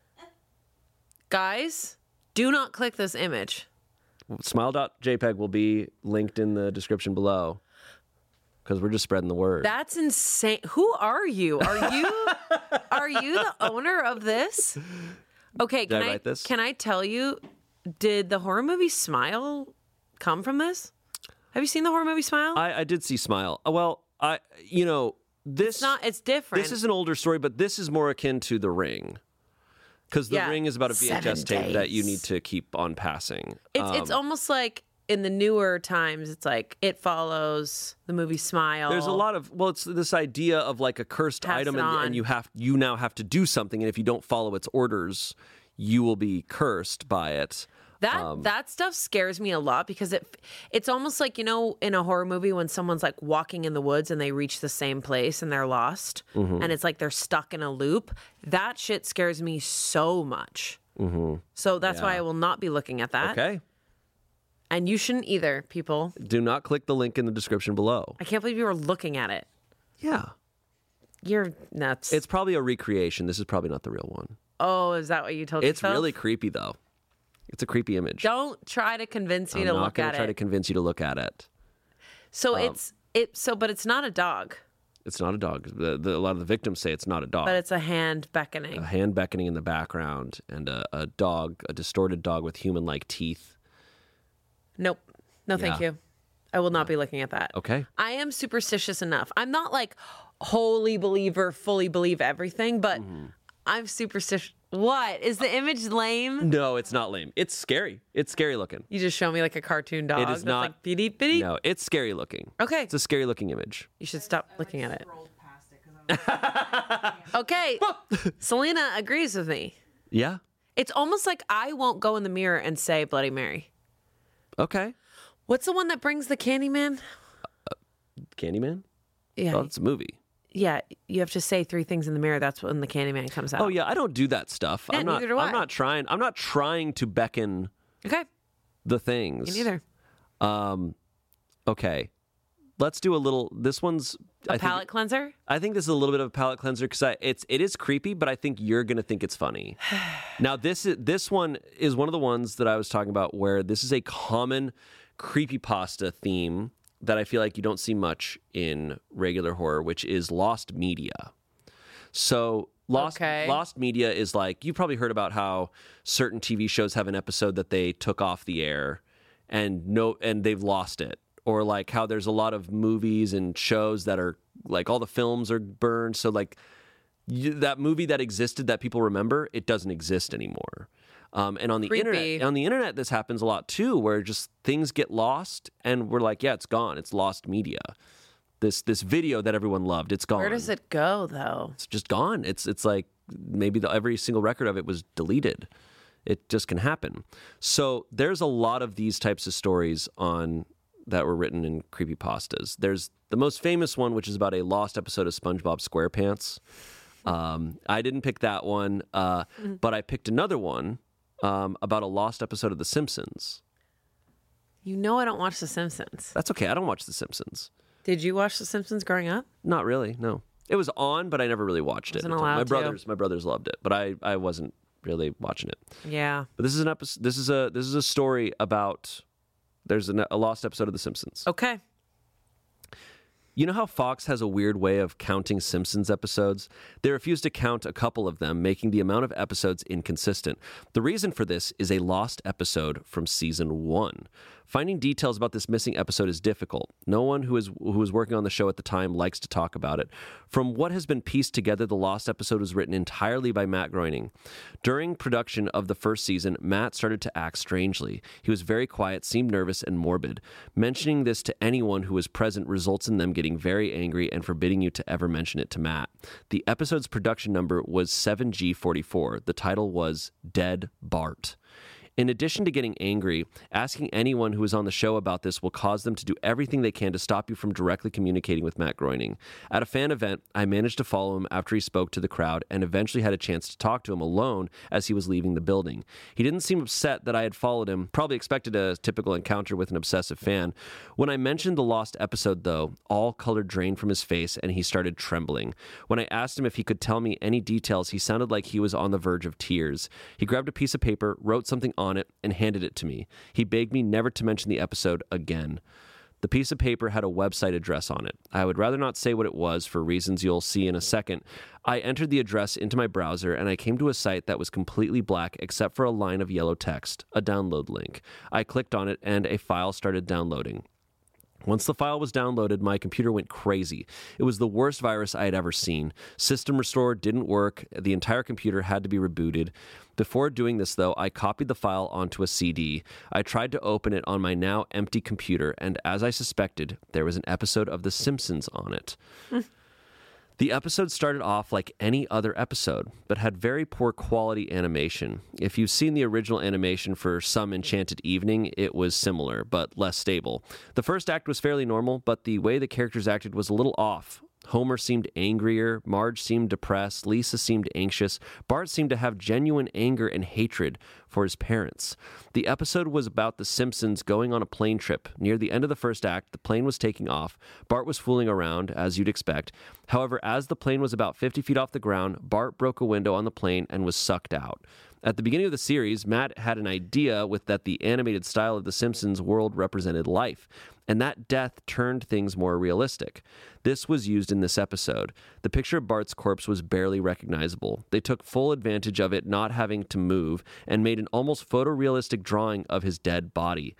Guys, do not click this image. Smile.jpg will be linked in the description below because we're just spreading the word. That's insane. Who are you? Are you are you the owner of this? Okay, Did can I write this? Can I tell you, did the horror movie Smile come from this? Have you seen the horror movie Smile? I, I did see Smile. Uh, Well, I you know this it's not. It's different. this is an older story, but this is more akin to The Ring because The Yeah. Ring is about a V H S Seven tape that you days. need to keep on passing. It's it's Um, almost like in the newer times, it's like It Follows, the movie Smile. There's a lot of well, it's this idea of like a cursed Pass item, it and, on. and you have you now have to do something, and if you don't follow its orders, you will be cursed by it. That Um, that stuff scares me a lot because it it's almost like, you know, in a horror movie when someone's like walking in the woods and they reach the same place and they're lost Mm-hmm. and it's like they're stuck in a loop. That shit scares me so much. Mm-hmm. So that's why Yeah. I will not be looking at that. Okay. And you shouldn't either, people. Do not click the link in the description below. I can't believe you were looking at it. Yeah. You're nuts. It's probably a recreation. This is probably not the real one. oh, is that what you told It's yourself? really creepy, though. It's a creepy image. Don't try to convince me I'm to not look going at to try it. to convince you to look at it. So it's it. So, but it's not a dog, It's not a dog. The, the, a lot of the victims say it's not a dog. but it's a hand beckoning. A hand beckoning in the background and a, a dog, a distorted dog with human-like teeth. Nope. No, thank Yeah. you. I will not be looking at that. Okay. I am superstitious enough. I'm not like wholly believer, fully believe everything, but Mm-hmm. I'm superstitious. What? Is the image lame? No, it's not lame. It's scary. It's scary looking. You just show me like a cartoon dog. It is that's not- like bitty bitty. No, it's scary looking. Okay. It's a scary looking image. You should stop looking at it. Okay. Selena agrees with me. Yeah. It's almost like I won't go in the mirror and say Bloody Mary. Okay. What's the one that brings the Candyman? Candyman? Yeah. Oh, it's a movie. Yeah. You have to say three things in the mirror. That's when the Candyman comes out. Oh yeah, I don't do that stuff. Yeah, I'm not neither do I. I'm not trying I'm not trying to beckon Okay. the things. Me neither. Um okay. Let's do a little this one's A I palate think, cleanser? I I think this is a little bit of a palate cleanser because it's it is creepy, but I think you're gonna think it's funny. Now this is this one is one of the ones that I was talking about where this is a common creepypasta theme that I feel like you don't see much in regular horror, which is lost media. So lost Okay. lost media is like you've probably heard about how certain T V shows have an episode that they took off the air and no and they've lost it. Or like how there's a lot of movies and shows that are like all the films are burned. So like you, that movie that existed that people remember, it doesn't exist anymore. Um, and on the Creepy. internet, on the internet, this happens a lot too, where just things get lost, and we're like, yeah, it's gone. It's lost media. This this video that everyone loved, it's gone. Where does it go, though? It's just gone. It's it's like maybe the, every single record of it was deleted. It just can happen. So there's a lot of these types of stories on that were written in creepypastas. There's the most famous one, which is about a lost episode of SpongeBob SquarePants. Um, I didn't pick that one, uh, mm-hmm. but I picked another one um, about a lost episode of The Simpsons. You know I don't watch The Simpsons. That's okay. I don't watch The Simpsons. Did you watch The Simpsons growing up? Not really, no. It was on, but I never really watched it. Wasn't allowed my to. brothers, my brothers loved it, but I, I wasn't really watching it. Yeah. But this is an episode. This is a this is a story about. There's a, a lost episode of The Simpsons. Okay. You know how Fox has a weird way of counting Simpsons episodes? They refuse to count a couple of them, making the amount of episodes inconsistent. The reason for this is a lost episode from season one. Finding details about this missing episode is difficult. No one who is who was working on the show at the time likes to talk about it. From what has been pieced together, the lost episode was written entirely by Matt Groening. During production of the first season, Matt started to act strangely. He was very quiet, seemed nervous, and morbid. Mentioning this to anyone who was present results in them getting very angry and forbidding you to ever mention it to Matt. The episode's production number was seven G forty-four. The title was Dead Bart. In addition to getting angry, asking anyone who is on the show about this will cause them to do everything they can to stop you from directly communicating with Matt Groening. At a fan event, I managed to follow him after he spoke to the crowd and eventually had a chance to talk to him alone as he was leaving the building. He didn't seem upset that I had followed him, probably expected a typical encounter with an obsessive fan. When I mentioned the lost episode, though, all color drained from his face and he started trembling. When I asked him if he could tell me any details, he sounded like he was on the verge of tears. He grabbed a piece of paper, wrote something on on it and handed it to me. He begged me never to mention the episode again. The piece of paper had a website address on it. I would rather not say what it was for reasons you'll see in a second. I entered the address into my browser and I came to a site that was completely black except for a line of yellow text, a download link. I clicked on it and a file started downloading. Once the file was downloaded, my computer went crazy. It was the worst virus I had ever seen. System Restore didn't work. The entire computer had to be rebooted. Before doing this, though, I copied the file onto a C D. I tried to open it on my now empty computer, and as I suspected, there was an episode of The Simpsons on it. The episode started off like any other episode, but had very poor quality animation. If you've seen the original animation for Some Enchanted Evening, it was similar, but less stable. The first act was fairly normal, but the way the characters acted was a little off. Homer seemed angrier, Marge seemed depressed, Lisa seemed anxious, Bart seemed to have genuine anger and hatred for his parents. The episode was about the Simpsons going on a plane trip. Near the end of the first act, the plane was taking off. Bart was fooling around, as you'd expect. However, as the plane was about fifty feet off the ground, Bart broke a window on the plane and was sucked out. At the beginning of the series, Matt had an idea with that the animated style of The Simpsons world represented life, and that death turned things more realistic. This was used in this episode. The picture of Bart's corpse was barely recognizable. They took full advantage of it not having to move and made an almost photorealistic drawing of his dead body.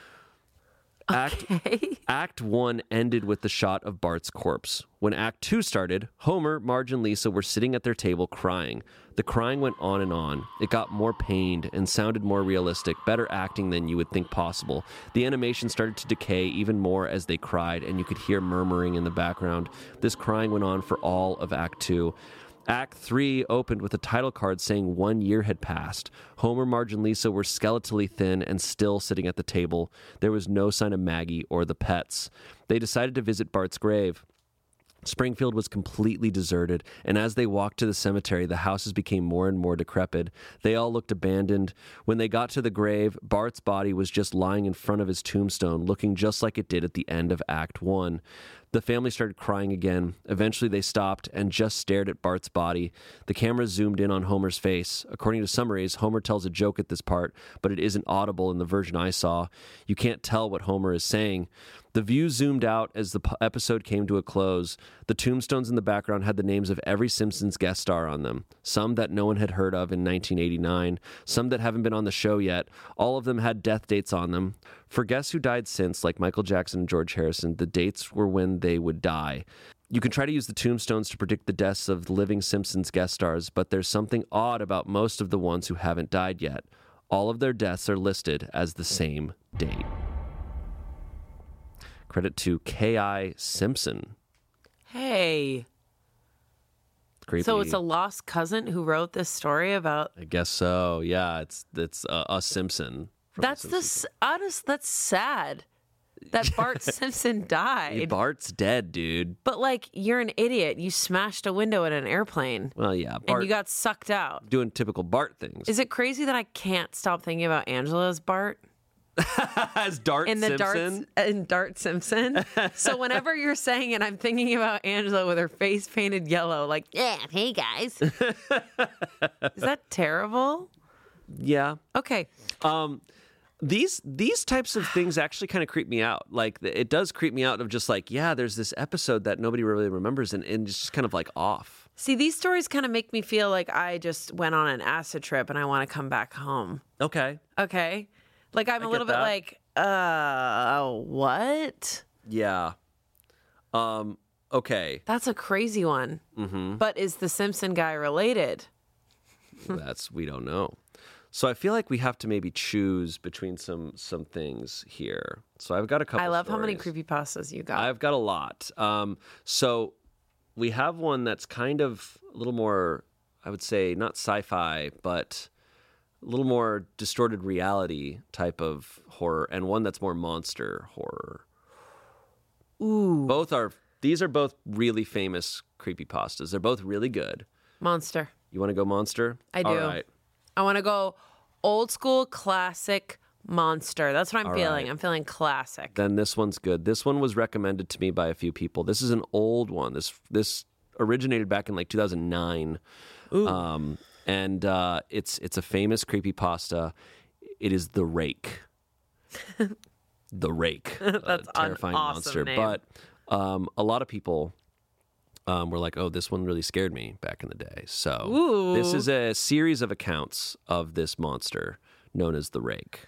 Act, Okay. Act one ended with the shot of Bart's corpse. When Act two started, Homer, Marge, and Lisa were sitting at their table crying. The crying went on and on. It got more pained and sounded more realistic, better acting than you would think possible. The animation started to decay even more as they cried, and you could hear murmuring in the background. This crying went on for all of Act two. Act three opened with a title card saying one year had passed. Homer, Marge, and Lisa were skeletally thin and still sitting at the table. There was no sign of Maggie or the pets. They decided to visit Bart's grave. Springfield was completely deserted, and as they walked to the cemetery, the houses became more and more decrepit. They all looked abandoned. When they got to the grave, Bart's body was just lying in front of his tombstone, looking just like it did at the end of Act one. The family started crying again. Eventually, they stopped and just stared at Bart's body. The camera zoomed in on Homer's face. According to summaries, Homer tells a joke at this part, but it isn't audible in the version I saw. You can't tell what Homer is saying. The view zoomed out as the episode came to a close. The tombstones in the background had the names of every Simpsons guest star on them, some that no one had heard of in nineteen eighty-nine, some that haven't been on the show yet. All of them had death dates on them. For guests who died since, like Michael Jackson and George Harrison, the dates were when they would die. You can try to use the tombstones to predict the deaths of living Simpsons guest stars, but there's something odd about most of the ones who haven't died yet. All of their deaths are listed as the same date. Credit to K I Simpson. Hey. Creepy. So it's a lost cousin who wrote this story about... I guess so. Yeah, it's it's uh, a Simpson. That's the, s- honest. That's sad that Bart Simpson died. Bart's dead, dude. But like, you're an idiot. You smashed a window in an airplane. Well, yeah, Bart. And you got sucked out. Doing typical Bart things. Is it crazy that I can't stop thinking about Angela as Bart? As Dart in the Simpson? Darts, in Dart Simpson. So whenever you're saying it, I'm thinking about Angela with her face painted yellow, like, yeah, hey guys. Is that terrible? Yeah. Okay. Um, these these types of things actually kind of creep me out. Like, it does creep me out of just like, yeah, there's this episode that nobody really remembers, and, and it's just kind of like off. See, these stories kind of make me feel like I just went on an acid trip and I want to come back home. Okay. Okay. Like, I'm I a little get bit that. like, uh, what? Yeah. Um. Okay. That's a crazy one. Mm-hmm. But is the Simpson guy related? That's we don't know. So I feel like we have to maybe choose between some some things here. So I've got a couple. I love stories. how many creepypastas you got. I've got a lot. Um. So we have one that's kind of a little more, I would say, not sci-fi, but a little more distorted reality type of horror, and one that's more monster horror. Ooh. Both are, these are both really famous creepypastas. They're both really good. Monster. You want to go monster? I do. All right. I want to go old school classic monster. That's what I'm All feeling. right. I'm feeling classic. Then this one's good. This one was recommended to me by a few people. This is an old one. This this originated back in like two thousand nine. Ooh. Um, and uh, it's it's a famous creepypasta. It is The Rake. The Rake. That's a terrifying an awesome monster. name. But um, a lot of people um, were like, oh, this one really scared me back in the day. So Ooh. this is a series of accounts of this monster known as The Rake.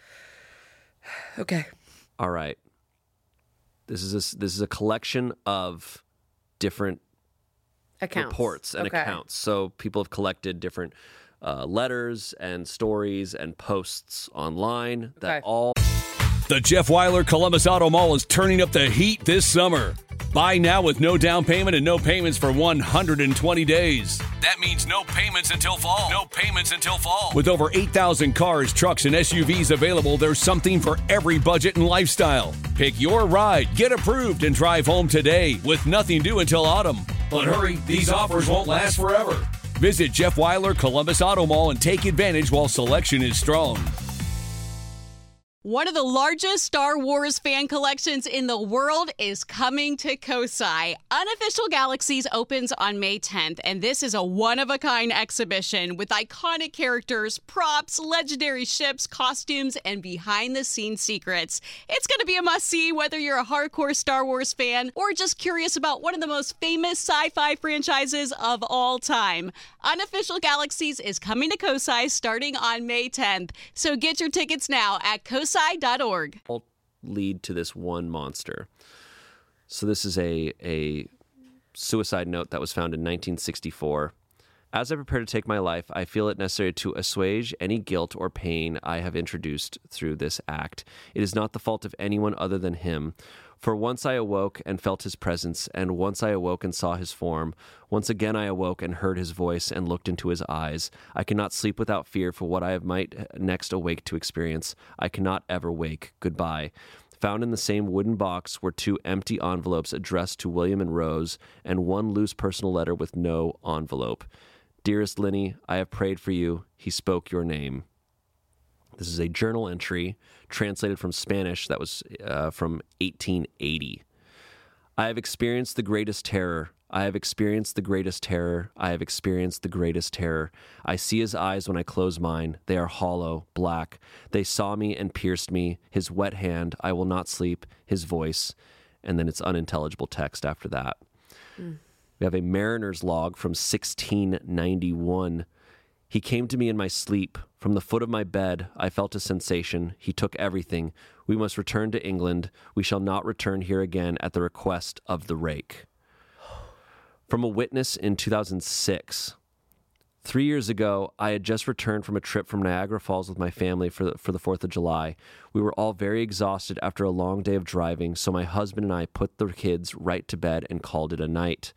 Okay. All right. This is a, this is a collection of different Accounts. reports and Okay. accounts. So people have collected different uh, letters and stories and posts online that Okay. all... The Jeff Weiler Columbus Auto Mall is turning up the heat this summer. Buy now with no down payment and no payments for one hundred twenty days. That means no payments until fall. No payments until fall. With over eight thousand cars, trucks, and S U Vs available, there's something for every budget and lifestyle. Pick your ride, get approved, and drive home today with nothing due until autumn. But hurry, these offers won't last forever. Visit Jeff Weiler Columbus Auto Mall and take advantage while selection is strong. One of the largest Star Wars fan collections in the world is coming to Kosai. Unofficial Galaxies opens on May tenth, and this is a one-of-a-kind exhibition with iconic characters, props, legendary ships, costumes, and behind-the-scenes secrets. It's going to be a must-see whether you're a hardcore Star Wars fan or just curious about one of the most famous sci-fi franchises of all time. Unofficial Galaxies is coming to Kosai starting on May tenth, so get your tickets now at kosai dot org. all lead to this one monster. So this is a a suicide note that was found in nineteen sixty-four. As I prepare to take my life, I feel it necessary to assuage any guilt or pain I have introduced through this act. It is not the fault of anyone other than him. For once I awoke and felt his presence, and once I awoke and saw his form. Once again I awoke and heard his voice and looked into his eyes. I cannot sleep without fear for what I might next awake to experience. I cannot ever wake. Goodbye. Found in the same wooden box were two empty envelopes addressed to William and Rose, and one loose personal letter with no envelope. Dearest Linny, I have prayed for you. He spoke your name. This is a journal entry translated from Spanish that was uh, from eighteen eighty. I have experienced the greatest terror. I have experienced the greatest terror. I have experienced the greatest terror. I see his eyes when I close mine. They are hollow, black. They saw me and pierced me. His wet hand, I will not sleep. His voice. And then it's unintelligible text after that. Mm. We have a mariner's log from sixteen ninety-one. He came to me in my sleep. From the foot of my bed, I felt a sensation. He took everything. We must return to England. We shall not return here again at the request of the rake. From a witness in two thousand six. Three years ago, I had just returned from a trip from Niagara Falls with my family for the, for the fourth of July. We were all very exhausted after a long day of driving, so my husband and I put the kids right to bed and called it a night.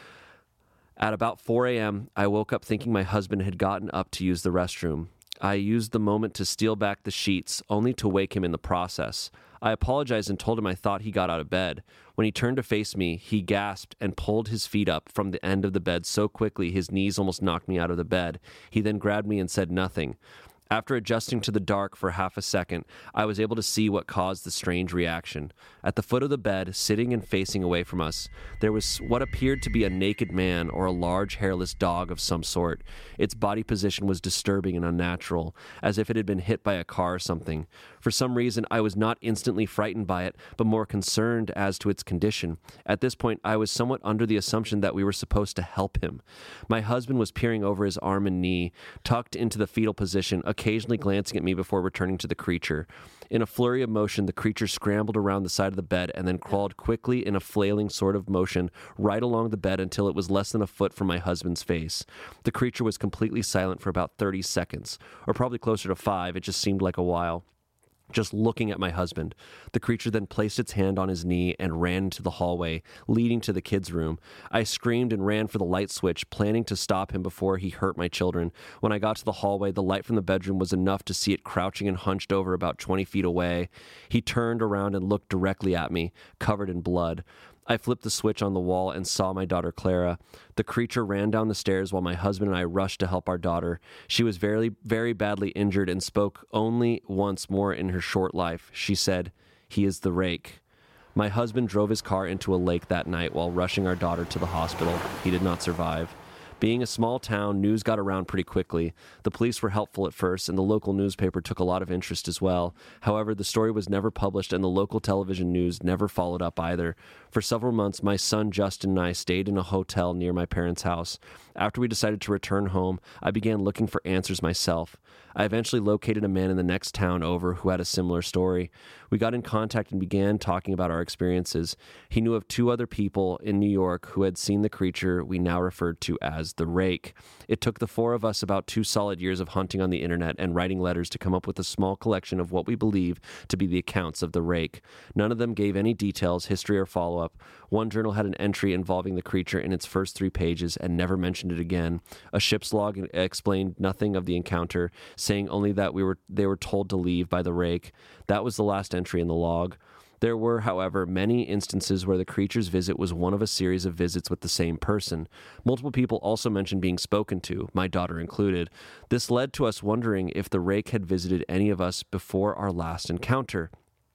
At about four a.m., I woke up thinking my husband had gotten up to use the restroom. I used the moment to steal back the sheets, only to wake him in the process. I apologized and told him I thought he got out of bed. When he turned to face me, he gasped and pulled his feet up from the end of the bed so quickly his knees almost knocked me out of the bed. He then grabbed me and said nothing. After adjusting to the dark for half a second, I was able to see what caused the strange reaction. At the foot of the bed, sitting and facing away from us, there was what appeared to be a naked man or a large hairless dog of some sort. Its body position was disturbing and unnatural, as if it had been hit by a car or something. For some reason, I was not instantly frightened by it, but more concerned as to its condition. At this point, I was somewhat under the assumption that we were supposed to help him. My husband was peering over his arm and knee, tucked into the fetal position, occasionally glancing at me before returning to the creature. In a flurry of motion, the creature scrambled around the side of the bed and then crawled quickly in a flailing sort of motion right along the bed until it was less than a foot from my husband's face. The creature was completely silent for about thirty seconds, or probably closer to five. It just seemed like a while. Just looking at my husband. The creature then placed its hand on his knee and ran into the hallway, leading to the kids' room. I screamed and ran for the light switch, planning to stop him before he hurt my children. When I got to the hallway, the light from the bedroom was enough to see it crouching and hunched over about twenty feet away. He turned around and looked directly at me, covered in blood. I flipped the switch on the wall and saw my daughter Clara. The creature ran down the stairs while my husband and I rushed to help our daughter. She was very, very badly injured and spoke only once more in her short life. She said, "He is the rake." My husband drove his car into a lake that night while rushing our daughter to the hospital. He did not survive. Being a small town, news got around pretty quickly. The police were helpful at first, and the local newspaper took a lot of interest as well. However, the story was never published, and the local television news never followed up either. For several months, my son Justin and I stayed in a hotel near my parents' house. After we decided to return home, I began looking for answers myself. I eventually located a man in the next town over who had a similar story. We got in contact and began talking about our experiences. He knew of two other people in New York who had seen the creature we now referred to as the rake. It took the four of us about two solid years of hunting on the internet and writing letters to come up with a small collection of what we believe to be the accounts of the rake. None of them gave any details, history, or follow-up. One journal had an entry involving the creature in its first three pages and never mentioned it again. A ship's log explained nothing of the encounter, saying only that we were they were told to leave by the rake. That was the last entry in the log. There were, however, many instances where the creature's visit was one of a series of visits with the same person. Multiple people also mentioned being spoken to, my daughter included. This led to us wondering if the rake had visited any of us before our last encounter.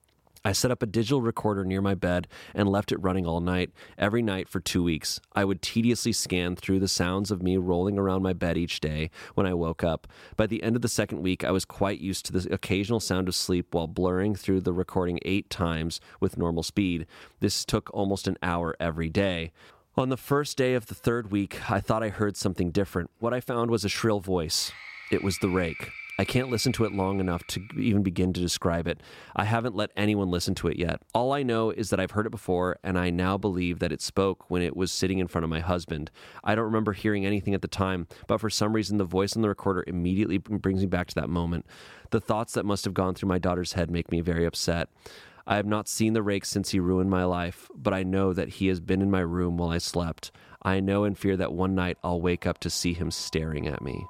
I set up a digital recorder near my bed and left it running all night, every night for two weeks. I would tediously scan through the sounds of me rolling around my bed each day when I woke up. By the end of the second week, I was quite used to the occasional sound of sleep while blurring through the recording eight times with normal speed. This took almost an hour every day. On the first day of the third week, I thought I heard something different. What I found was a shrill voice. It was the rake. I can't listen to it long enough to even begin to describe it. I haven't let anyone listen to it yet. All I know is that I've heard it before, and I now believe that it spoke when it was sitting in front of my husband. I don't remember hearing anything at the time, but for some reason the voice on the recorder immediately brings me back to that moment. The thoughts that must have gone through my daughter's head make me very upset. I have not seen the rake since he ruined my life, but I know that he has been in my room while I slept. I know and fear that one night I'll wake up to see him staring at me.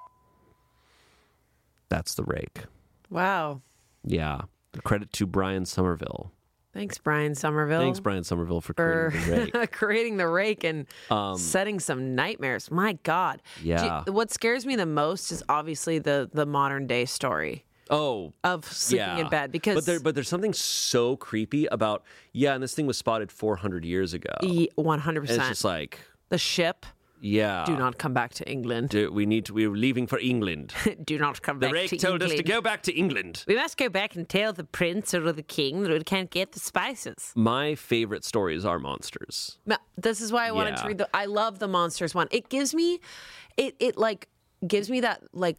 That's the rake. Wow. Yeah. Credit to Brian Somerville. Thanks, Brian Somerville. Thanks, Brian Somerville, for creating for the rake. creating the rake and Um, setting some nightmares. My God. Yeah. Do you- what scares me the most is obviously the the modern day story Oh, of sleeping yeah. in bed because But, there, but there's something so creepy about, yeah, and this thing was spotted four hundred years ago. one hundred And percent. it's just like, The ship, yeah. do not come back to England. Do, we need to, we're leaving for England. Do not come The back rake to told England. us to go back to England. We must go back and tell the prince or the king that we can't get the spices. My favorite stories are monsters. No, this is why I wanted Yeah. to read the I love the monsters one. It gives me it it like gives me that like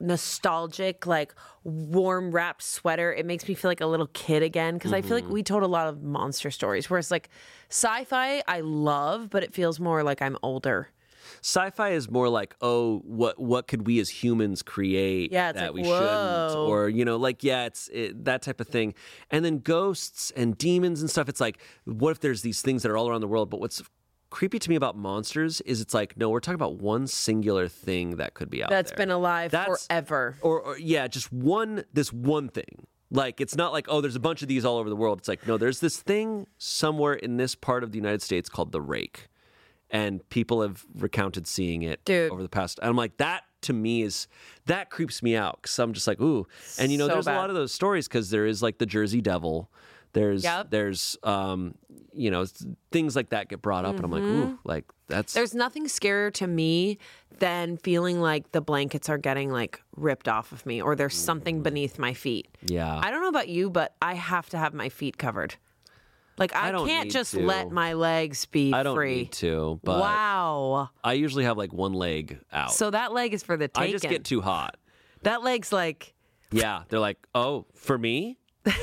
nostalgic, like warm wrapped sweater. It makes me feel like a little kid again because mm-hmm. I feel like we told a lot of monster stories. Whereas like sci-fi, I love, but it feels more like I'm older. Sci-fi is more like, oh, what what could we as humans create yeah, it's that like, we whoa. shouldn't, or you know, like yeah, it's it, that type of thing. And then ghosts and demons and stuff. It's like, what if there's these things that are all around the world? But what's creepy to me about monsters is it's like, no, we're talking about one singular thing that could be out That's there. been alive That's, forever. Or, or yeah, just one this one thing. Like, it's not like, oh, there's a bunch of these all over the world. It's like, no, there's this thing somewhere in this part of the United States called the rake. And people have recounted seeing it Dude. over the past. And I'm like, that to me is, that creeps me out. Because I'm just like, ooh. And, you know, So there's bad. a lot of those stories because there is like the Jersey Devil. There's, Yep. there's, um, you know, things like that get brought up. Mm-hmm. And I'm like, ooh, like that's. There's nothing scarier to me than feeling like the blankets are getting like ripped off of me or there's something beneath my feet. Yeah. I don't know about you, but I have to have my feet covered. Like, I, I don't can't need just to. let my legs be I don't free. need to, but wow. I usually have like one leg out. So that leg is for the taking. I just get too hot. That leg's like, Yeah. They're like, oh, for me?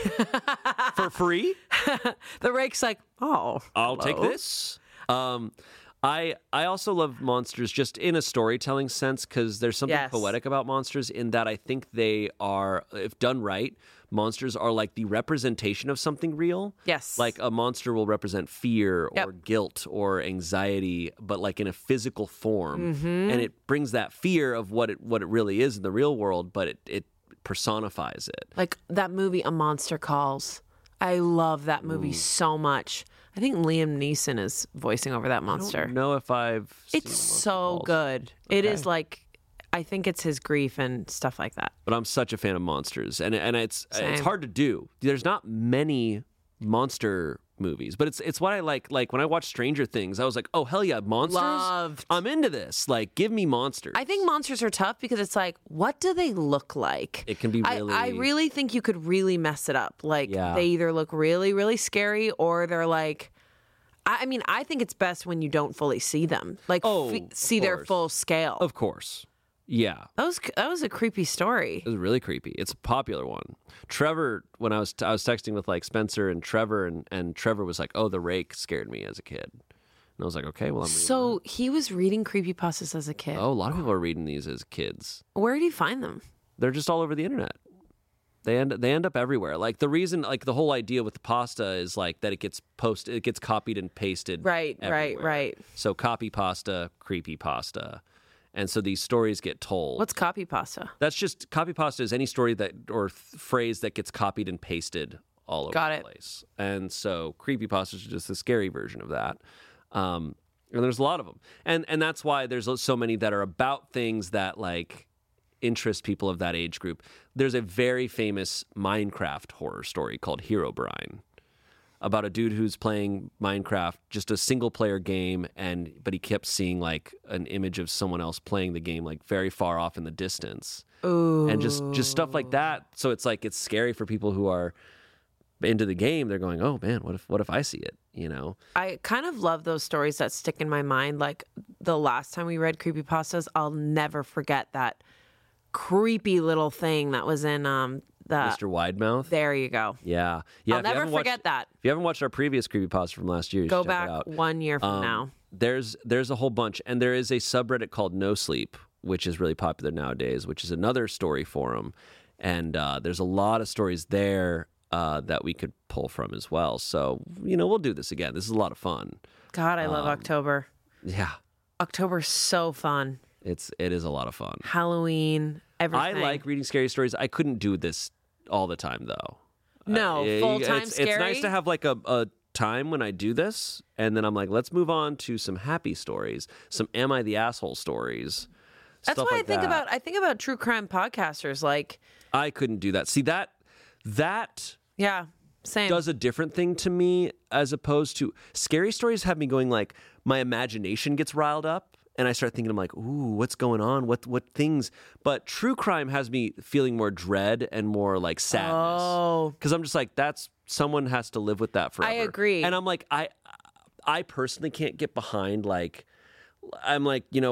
For free? the rake's like, oh, I'll hello. take this. Um, I I also love monsters just in a storytelling sense because there's something Yes. poetic about monsters in that I think they are, if done right, monsters are like the representation of something real. Yes. Like a monster will represent fear or Yep. guilt or anxiety, but like in a physical form. Mm-hmm. And it brings that fear of what it what it really is in the real world, but it, it personifies it. Like that movie, A Monster Calls. I love that movie so much. I think Liam Neeson is voicing over that I monster. don't know if I've seen It's Monster so Calls. good. It Okay. is like, I think it's his grief and stuff like that. But I'm such a fan of monsters, and and it's Same. it's hard to do. There's not many monster movies, but it's it's what I like. Like when I watched Stranger Things, I was like, oh hell yeah, monsters! Loved. I'm into this. Like, give me monsters. I think monsters are tough because it's like, what do they look like? It can be really- I, I really think you could really mess it up. Like, Yeah. they either look really, really scary or they're like, I, I mean, I think it's best when you don't fully see them. Like, Oh, f- of see their course. full scale. of course, yeah. That was that was a creepy story. It was really creepy. It's a popular one. Trevor, when I was I was texting with like Spencer and Trevor, and, and Trevor was like, "Oh, the rake scared me as a kid," and I was like, "Okay, well, I'm reading So he was reading creepypastas as a kid. that." Oh, a lot of people are reading these as kids. Where did he find them? They're just all over the internet. They end they end up everywhere. Like the reason, like the whole idea with the pasta is like that it gets posted, it gets copied and pasted. Right, right, everywhere. right. So copy pasta, creepy pasta, and so these stories get told. What's copy pasta? That's just copy pasta is any story that or th- phrase that gets copied and pasted all over Got the it. place. And so creepy pastas are just the scary version of that. Um, and there's a lot of them, and and that's why there's so many that are about things that like interest people of that age group. There's a very famous Minecraft horror story called Herobrine about a dude who's playing Minecraft, just a single player game, and but he kept seeing like an image of someone else playing the game like very far off in the distance. Ooh. And just just stuff like that. So it's like it's scary for people who are into the game. They're going, "Oh man, what if what if I see it?" You know? I kind of love those stories that stick in my mind. Like the last time we read creepypastas, I'll never forget that creepy little thing that was in um the Mister Widemouth. There you go. Yeah. Yeah. I'll if you never haven't watched- forget that. If you haven't watched our previous creepypasta from last year, you Go should check it back out. one year from Um, now. There's there's a whole bunch, and there is a subreddit called No Sleep, which is really popular nowadays, which is another story forum, and uh, there's a lot of stories there uh, that we could pull from as well. So you know, we'll do this again. This is a lot of fun. God, I love um, October. Yeah, October's so fun. it's it is a lot of fun. Halloween, everything. I like reading scary stories. I couldn't do this all the time though. No, Uh, full-time it's, scary? It's nice to have like a, a time when I do this, and then I'm like, let's move on to some happy stories, some am I the asshole stories. That's stuff why like I think that. about I think about true crime podcasters. Like, I couldn't do that. See that that yeah, same. does a different thing to me as opposed to scary stories have me going like my imagination gets riled up and I start thinking I'm like, ooh, what's going on? What what things? But true crime has me feeling more dread and more like sadness. Oh. Because I'm just like, that's someone has to live with that forever. agree. And I'm like, I I personally can't get behind like I'm like, you know what?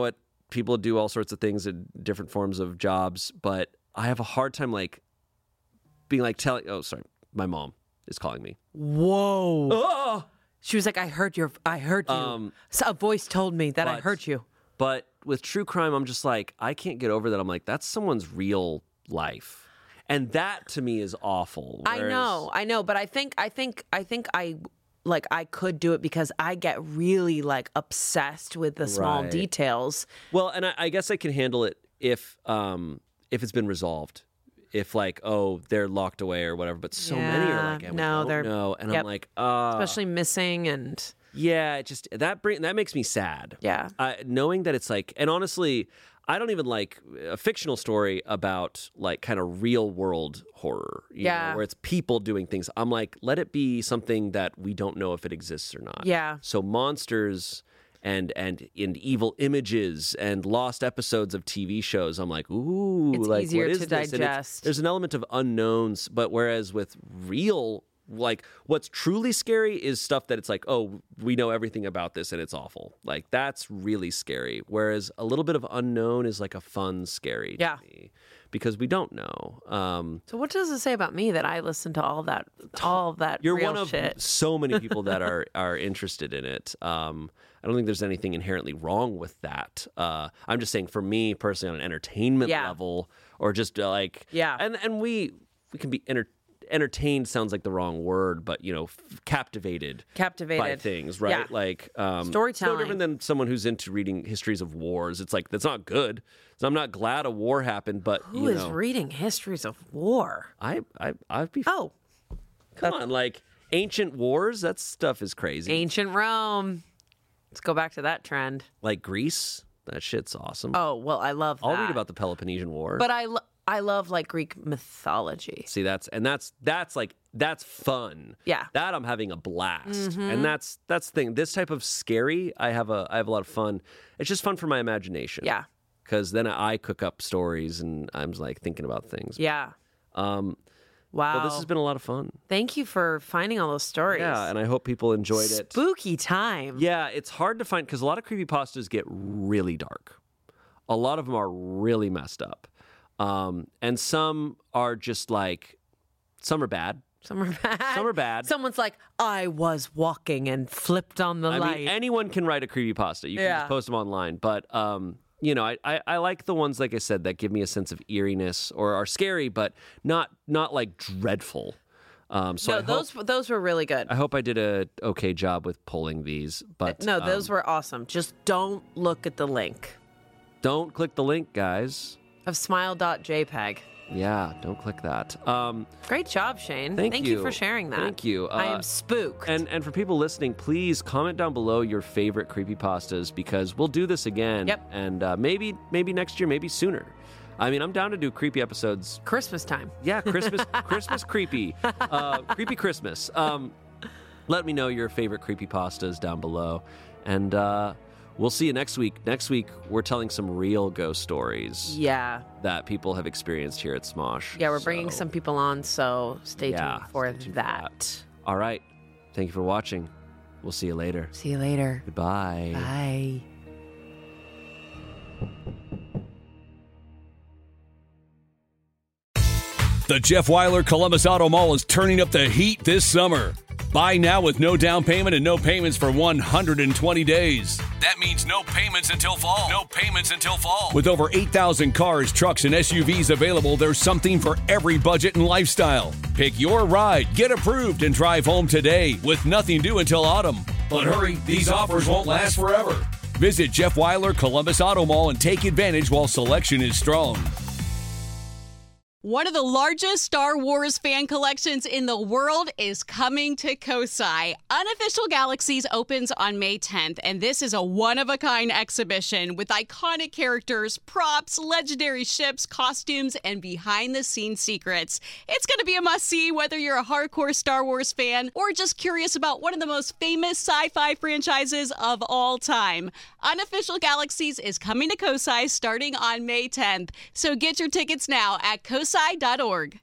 people do all sorts of things in different forms of jobs, but I have a hard time like being like telling. Oh, sorry, my mom is calling me. Whoa. Oh! She was like, I heard your, I heard you. Um, so a voice told me that I but- heard you. But with true crime, I'm just like, I can't get over that. I'm like, that's someone's real life. And that to me is awful. I Whereas- know, I know, but I think, I think, I think I, like, I could do it because I get really, like, obsessed with the small Right. details. Well, and I, I guess I can handle it if um if it's been resolved. If like, oh, they're locked away or whatever. But so many are like, Yeah, yeah, we no, don't they're- know. And yep. I'm like, uh, Especially missing and, yeah, it just that bring that makes me sad. yeah. Uh, knowing that it's like, and honestly, I don't even like a fictional story about like kind of real world horror, you Yeah. know, where it's people doing things. I'm like, let it be something that we don't know if it exists or not. Yeah. So monsters and and and evil images and lost episodes of T V shows. I'm like, ooh, It's like easier what is to this? And it's- digest. There's an element of unknowns, but whereas with real. Like what's truly scary is stuff that it's like, oh, we know everything about this and it's awful. Like that's really scary. Whereas a little bit of unknown is like a fun scary Yeah. to me because we don't know. Um, So what does it say about me that I listen to all that, all of that you're real one of shit? so many people that are are interested in it. Um, I don't think there's anything inherently wrong with that. Uh, I'm just saying for me personally on an entertainment Yeah. level or just uh, like Yeah. and and we we can be enter- entertained sounds like the wrong word, but you know, f- captivated. Captivated. by things, right? Yeah. Like um, Storytelling. It's no different than someone who's into reading histories of wars. It's like that's not good. So I'm not glad a war happened, but Who you is know, reading histories of war? I I I'd be Oh, come on, like ancient wars. That stuff is crazy. ancient Rome. Let's go back to that trend. Like Greece, that shit's awesome. Oh, well, I love that. I'll read about the Peloponnesian War. But I, lo- I love, like, Greek mythology. See, that's and that's that's like that's fun. Yeah. that I'm having a blast, Mm-hmm. and that's that's the thing. This type of scary, I have a I have a lot of fun. It's just fun for my imagination. Yeah. because then I cook up stories and I'm like thinking about things. Yeah. Um, Wow. well, this has been a lot of fun. Thank you for finding all those stories. Yeah, and I hope people enjoyed it. Spooky time. Yeah, it's hard to find because a lot of creepypastas get really dark. A lot of them are really messed up. Um, and some are just like, some are bad. Some are bad. Some are bad. Someone's like, I was walking and flipped on the I light. mean, anyone can write a creepypasta. You can Yeah. just post them online. But, um, you know, I, I, I like the ones, like I said, that give me a sense of eeriness or are scary, but not not like dreadful. Um, so no, I hope, those those were really good. I hope I did a okay job with pulling these. But no, those um, were awesome. Just don't look at the link don't click the link, guys. of smile dot j p e g. Yeah, don't click that. Um, Great job, Shane. Thank you. you. for sharing that. Thank you. I Uh, am spooked. And and for people listening, please comment down below your favorite creepypastas because we'll do this again. Yep. And uh, maybe maybe next year, maybe sooner. I mean, I'm down to do creepy episodes. Christmas time. Yeah, Christmas Christmas creepy. Uh, creepy Christmas. Um, let me know your favorite creepypastas down below. And uh, we'll see you next week. Next week, we're telling some real ghost stories Yeah. that people have experienced here at Smosh. Yeah, we're bringing So, some people on, so stay yeah, tuned for stay tuned for that. All right. Thank you for watching. We'll see you later. See you later. Goodbye. Bye. The Jeff Weiler Columbus Auto Mall is turning up the heat this summer. Buy now with no down payment and no payments for one hundred twenty days. That means no payments until fall. No payments until fall. With over eight thousand cars, trucks, and S U Vs available, there's something for every budget and lifestyle. Pick your ride, get approved, and drive home today with nothing due until autumn. But hurry, these offers won't last forever. Visit Jeff Weiler Columbus Auto Mall and take advantage while selection is strong. One of the largest Star Wars fan collections in the world is coming to Kosai. Unofficial Galaxies opens on May tenth, and this is a one-of-a-kind exhibition with iconic characters, props, legendary ships, costumes, and behind-the-scenes secrets. It's going to be a must-see whether you're a hardcore Star Wars fan or just curious about one of the most famous sci-fi franchises of all time. Unofficial Galaxies is coming to Kosai starting on May tenth, so get your tickets now at kosai dot org.